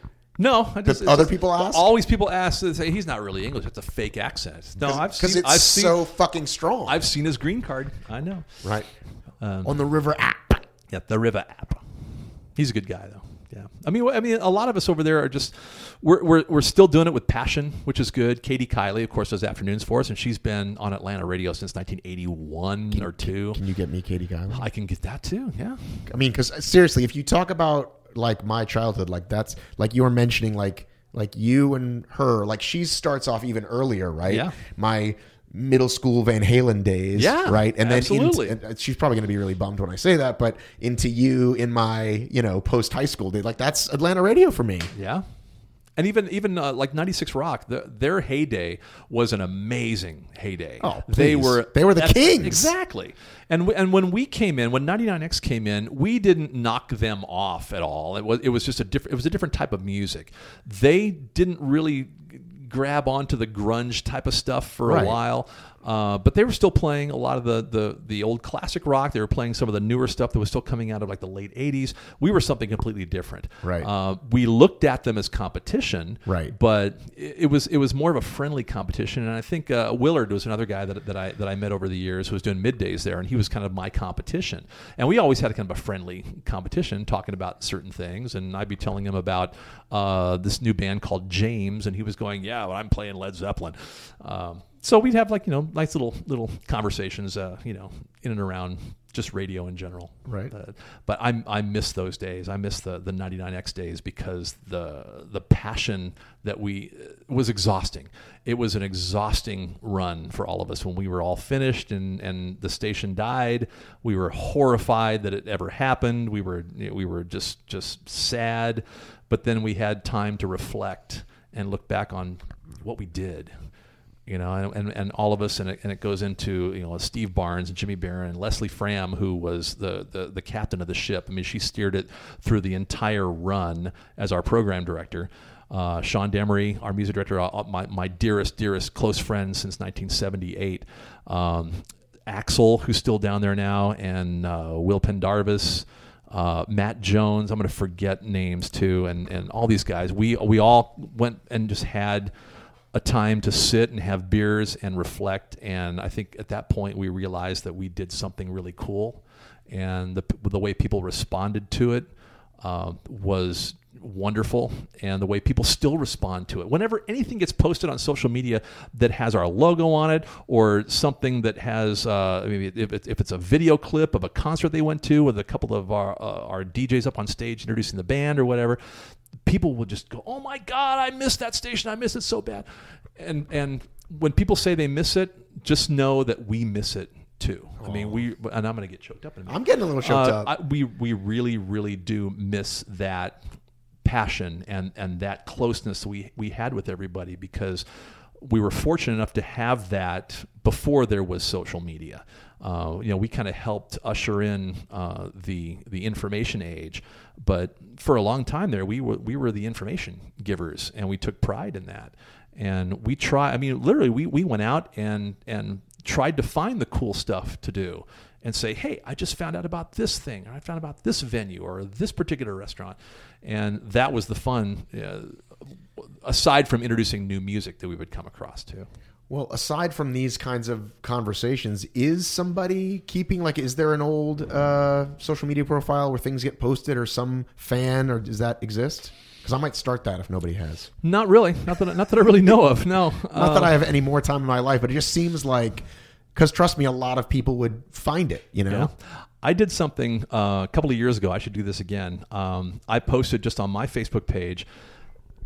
No, I just, Did other people ask? Always people ask. They say he's not really English. It's a fake accent. No, I've Because seen. it's I've seen. so fucking strong. I've seen his green card. I know. right. Um, on the River app. Yeah, the River app. He's a good guy, though. Yeah, I mean, I mean, a lot of us over there are just we're we're we're still doing it with passion, which is good. Katie Kiley, of course, does afternoons for us, and she's been on Atlanta radio since nineteen eighty-one or two. Can you get me Katie Kyler? I can get that too. Yeah. I mean, because seriously, if you talk about like my childhood, like that's like you were mentioning, like like you and her, like she starts off even earlier, right? Yeah. My middle school Van Halen days, Yeah, right? And then absolutely. into, and she's probably going to be really bummed when I say that, but into you in my you know post high school day, like that's Atlanta radio for me. Yeah. And even even uh, like ninety-six Rock, the, their heyday was an amazing heyday. Oh, they please. were They were the that's- kings. exactly. And we, and when we came in, when ninety-nine X came in, we didn't knock them off at all. It was it was just a different it was a different type of music. They didn't really grab onto the grunge type of stuff for Right. a while. Uh, but they were still playing a lot of the, the the old classic rock. They were playing some of the newer stuff that was still coming out of like the late eighties. We were something completely different. Right. Uh, we looked at them as competition. Right. But it, it was it was more of a friendly competition. And I think uh, Willard was another guy that, that I that I met over the years who was doing middays there, and he was kind of my competition. And we always had kind of a friendly competition, talking about certain things. And I'd be telling him about uh, this new band called James, and he was going, "Yeah, well, I'm playing Led Zeppelin." Um, So we'd have like, you know, nice little little conversations, uh, you know, in and around just radio in general. Right. Uh, but I I miss those days. I miss the the ninety-nine X days because the the passion that we uh, was exhausting. It was an exhausting run for all of us when we were all finished and, and the station died. We were horrified that it ever happened. We were we were just just sad, but then we had time to reflect and look back on what we did. You know, and, and, and all of us, and it, and it goes into, you know, Steve Barnes and Jimmy Barron and Leslie Fram, who was the, the, the captain of the ship. I mean, she steered it through the entire run as our program director. Uh, Sean Demery, our music director, uh, my, my dearest, dearest close friend since nineteen seventy-eight. Um, Axel, who's still down there now, and uh, Will Pendarvis, uh, Matt Jones. I'm going to forget names too, and, and all these guys. We we all went and just had a time to sit and have beers and reflect. And I think at that point we realized that we did something really cool, and the the way people responded to it uh, was wonderful, and the way people still respond to it. Whenever anything gets posted on social media that has our logo on it, or something that has uh, maybe if, it, if it's a video clip of a concert they went to with a couple of our uh, our D Js up on stage introducing the band or whatever, people will just go, "Oh my God, I missed that station. I miss it so bad." And and when people say they miss it, just know that we miss it too. I mean, we and I'm going to get choked up in a minute. I'm getting a little choked Uh, up. I, we we really really do miss that passion and and that closeness we we had with everybody, because we were fortunate enough to have that before there was social media. Uh, you know, we kind of helped usher in uh, the the information age, but for a long time there, we were we were the information givers, and we took pride in that. And we try. I mean, literally, we we went out and and tried to find the cool stuff to do, and say, "Hey, I just found out about this thing, or I found out about this venue, or this particular restaurant," and that was the fun. Uh, aside from introducing new music that we would come across too. Well, aside from these kinds of conversations, is somebody keeping, like, is there an old uh, social media profile where things get posted, or some fan, or does that exist? Because I might start that if nobody has. Not really. Not that not that I really know of. No. Not Uh, that I have any more time in my life, but it just seems like, because trust me, a lot of people would find it, you know? Yeah. I did something uh, a couple of years ago. I should do this again. Um, I posted just on my Facebook page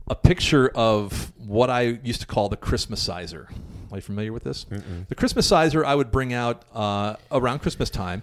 a picture of what I used to call the Christmasizer. Are you familiar with this? Mm-mm. The Christmasizer I would bring out uh, around Christmas time,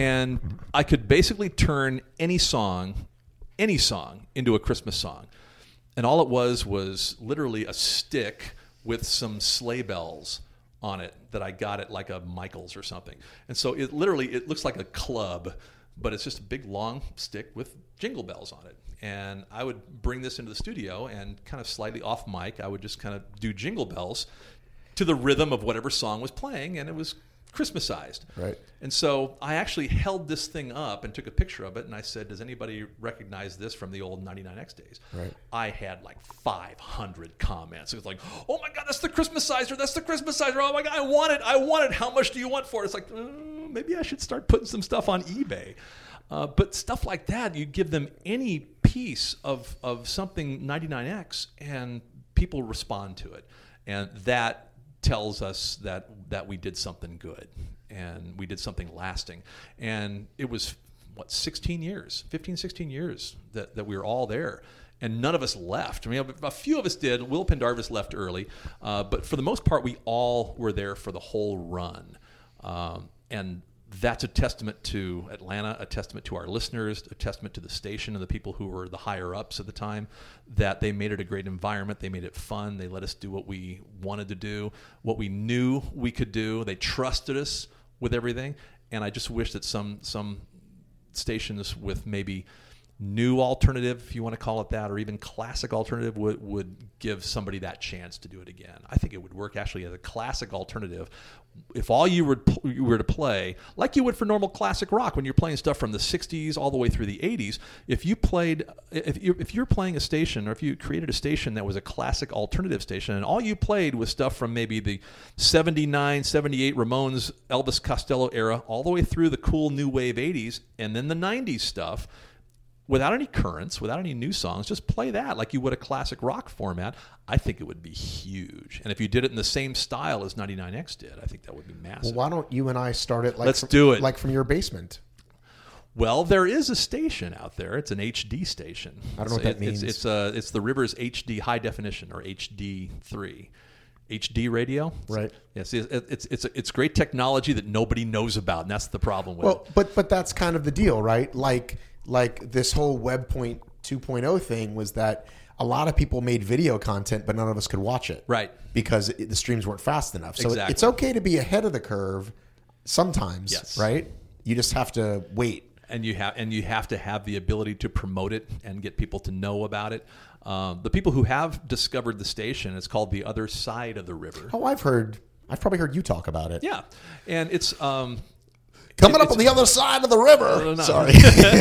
and I could basically turn any song, any song, into a Christmas song. And all it was was literally a stick with some sleigh bells on it that I got at like a Michael's or something. And so it literally, it looks like a club, but it's just a big long stick with jingle bells on it. And I would bring this into the studio and kind of slightly off mic, I would just kind of do jingle bells to the rhythm of whatever song was playing, and it was Christmasized. Right. And so I actually held this thing up and took a picture of it, and I said, does anybody recognize this from the old ninety-nine X days? Right. I had like five hundred comments. It was like, oh my God, that's the Christmasizer. That's the Christmasizer. Oh my God, I want it. I want it. How much do you want for it? It's like, uh, maybe I should start putting some stuff on eBay. Uh, but stuff like that, you give them any piece of, of something ninety-nine X, and people respond to it. And that tells us that that we did something good, and we did something lasting. And it was, what, sixteen years, fifteen, sixteen years that, that we were all there. And none of us left. I mean, a few of us did. Will Pendarvis left early. Uh, but for the most part, we all were there for the whole run. Um, and that's a testament to Atlanta, a testament to our listeners, a testament to the station and the people who were the higher ups at the time, that they made it a great environment. They made it fun. They let us do what we wanted to do, what we knew we could do. They trusted us with everything. And I just wish that some some stations with maybe new alternative, if you want to call it that, or even classic alternative, would, would give somebody that chance to do it again. I think it would work actually as a classic alternative. If all you were, you were to play, like you would for normal classic rock, when you're playing stuff from the sixties all the way through the eighties, if you played, if, you, if you're playing a station, or if you created a station that was a classic alternative station, and all you played was stuff from maybe the seventy-nine, seventy-eight Ramones, Elvis Costello era, all the way through the cool new wave eighties, and then the nineties stuff, without any currents, without any new songs, just play that like you would a classic rock format. I think it would be huge. And if you did it in the same style as ninety-nine X did, I think that would be massive. Well, why don't you and I start it like Let's from, do it. like from your basement? Well, there is a station out there. It's an H D station. I don't know what that it, means. It's, it's, uh, it's the Rivers H D High Definition, or H D three. H D radio, right? Yes, it's it's it's it's great technology that nobody knows about, and that's the problem with well, it. but but that's kind of the deal, right? Like like this whole WebPoint two point oh thing was that a lot of people made video content, but none of us could watch it, right? Because it, the streams weren't fast enough. So exactly. It's okay to be ahead of the curve sometimes, yes. right? You just have to wait. And you have and you have to have the ability to promote it and get people to know about it. Um, the people who have discovered the station, it's called The Other Side of the River. Oh, I've heard. I've probably heard you talk about it. Yeah, and it's um, coming it, up on the other side of the river. No, no. Sorry.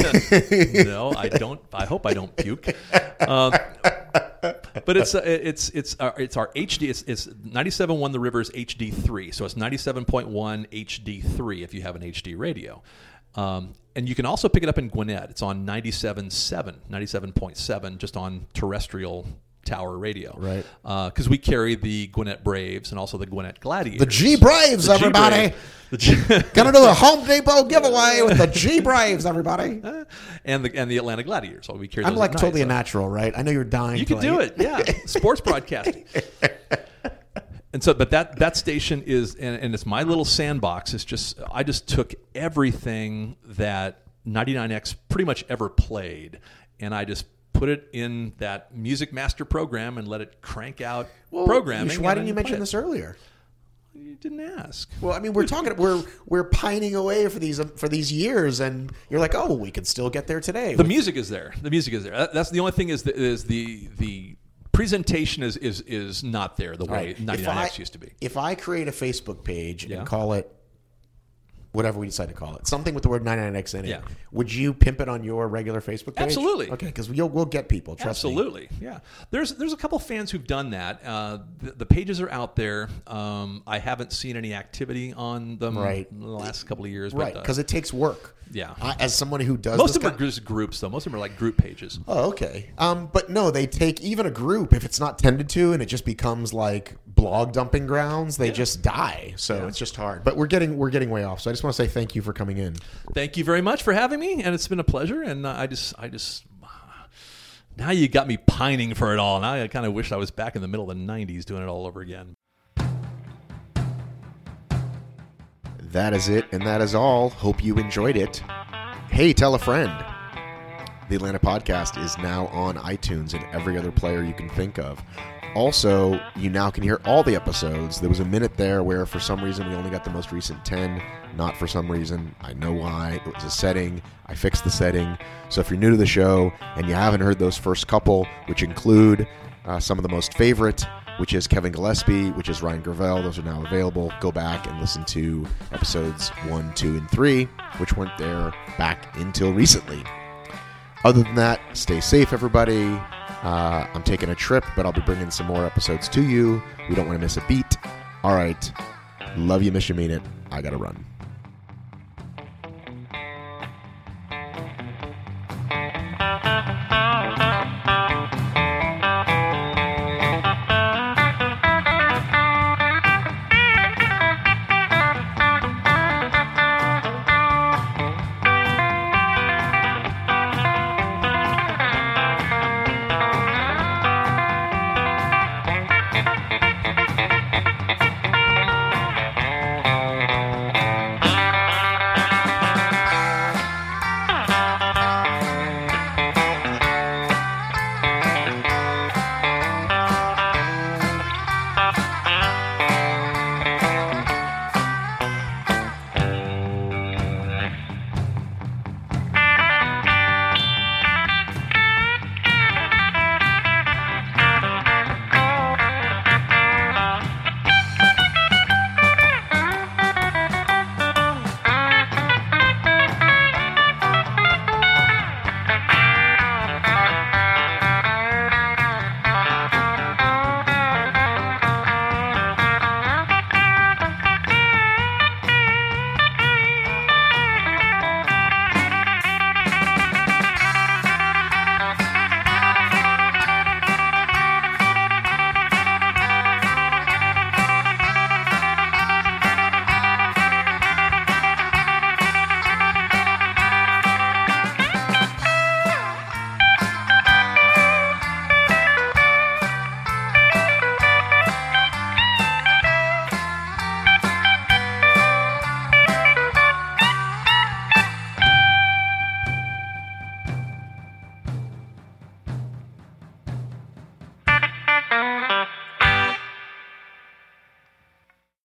No, I don't. I hope I don't puke. Um, but it's uh, it's it's uh, it's our H D. It's, it's ninety-seven point one The River's H D three, so it's ninety-seven point one H D three if you have an H D radio. Um, and you can also pick it up in Gwinnett. It's on ninety-seven point seven, ninety-seven point seven, just on terrestrial tower radio. Right. Because uh, we carry the Gwinnett Braves and also the Gwinnett Gladiators. The G Braves, the everybody. The G- Gonna do a Home Depot giveaway with the G Braves, everybody. and the and the Atlanta Gladiators. So we carry I'm those like at night, totally so. a natural, right? I know you're dying. You to can do like- it, yeah. Sports broadcasting. And so, but that, that station is, and, and it's my little sandbox. It's just, I just took everything that ninety-nine X pretty much ever played, and I just put it in that Music Master program and let it crank out well, programming. Why didn't you play mention it. this earlier? You didn't ask. Well, I mean, we're talking, we're we're pining away for these for these years, and you're like, oh, well, we could still get there today. The music is there. The music is there. That, that's the only thing is the, is the the presentation is is is not there the way Right. ninety-nine X If I- used to be. If I create a Facebook page Yeah. and call it whatever we decide to call it, something with the word ninety-nine X in it, Yeah. would you pimp it on your regular Facebook page? Absolutely. Okay, because we'll, we'll get people, trust me. Absolutely, yeah. There's there's a couple fans who've done that. Uh, the, the pages are out there. Um, I haven't seen any activity on them Right. in the last couple of years. Right, but, uh, because it takes work. Yeah. I, as somebody who does most this of them kind- are just groups, though. Most of them are like group pages. Oh, okay. Um, but no, they take even a group, if it's not tended to and it just becomes like blog dumping grounds, they Yeah. just die. So Yeah. it's just hard. But we're getting we're getting way off. So I just want to say thank you for coming in. Thank you very much for having me, and it's been a pleasure. And uh, I just I just now you got me pining for it all. Now I kind of wish I was back in the middle of the nineties doing it all over again. That is it, and that is all. Hope you enjoyed it. Hey, tell a friend. The Atlanta Podcast is now on iTunes and every other player you can think of. Also, you now can hear all the episodes. There was a minute there where for some reason we only got the most recent ten. Not for some reason. I know why. It was a setting. I fixed the setting. So if you're new to the show and you haven't heard those first couple, which include uh, some of the most favorite, which is Kevin Gillespie, which is Ryan Gravel, those are now available. Go back and listen to episodes one, two, and three, which weren't there back until recently. Other than that, stay safe, everybody. Uh, I'm taking a trip, but I'll be bringing some more episodes to you. We don't want to miss a beat. All right. Love you, miss you, mean it. I got to run.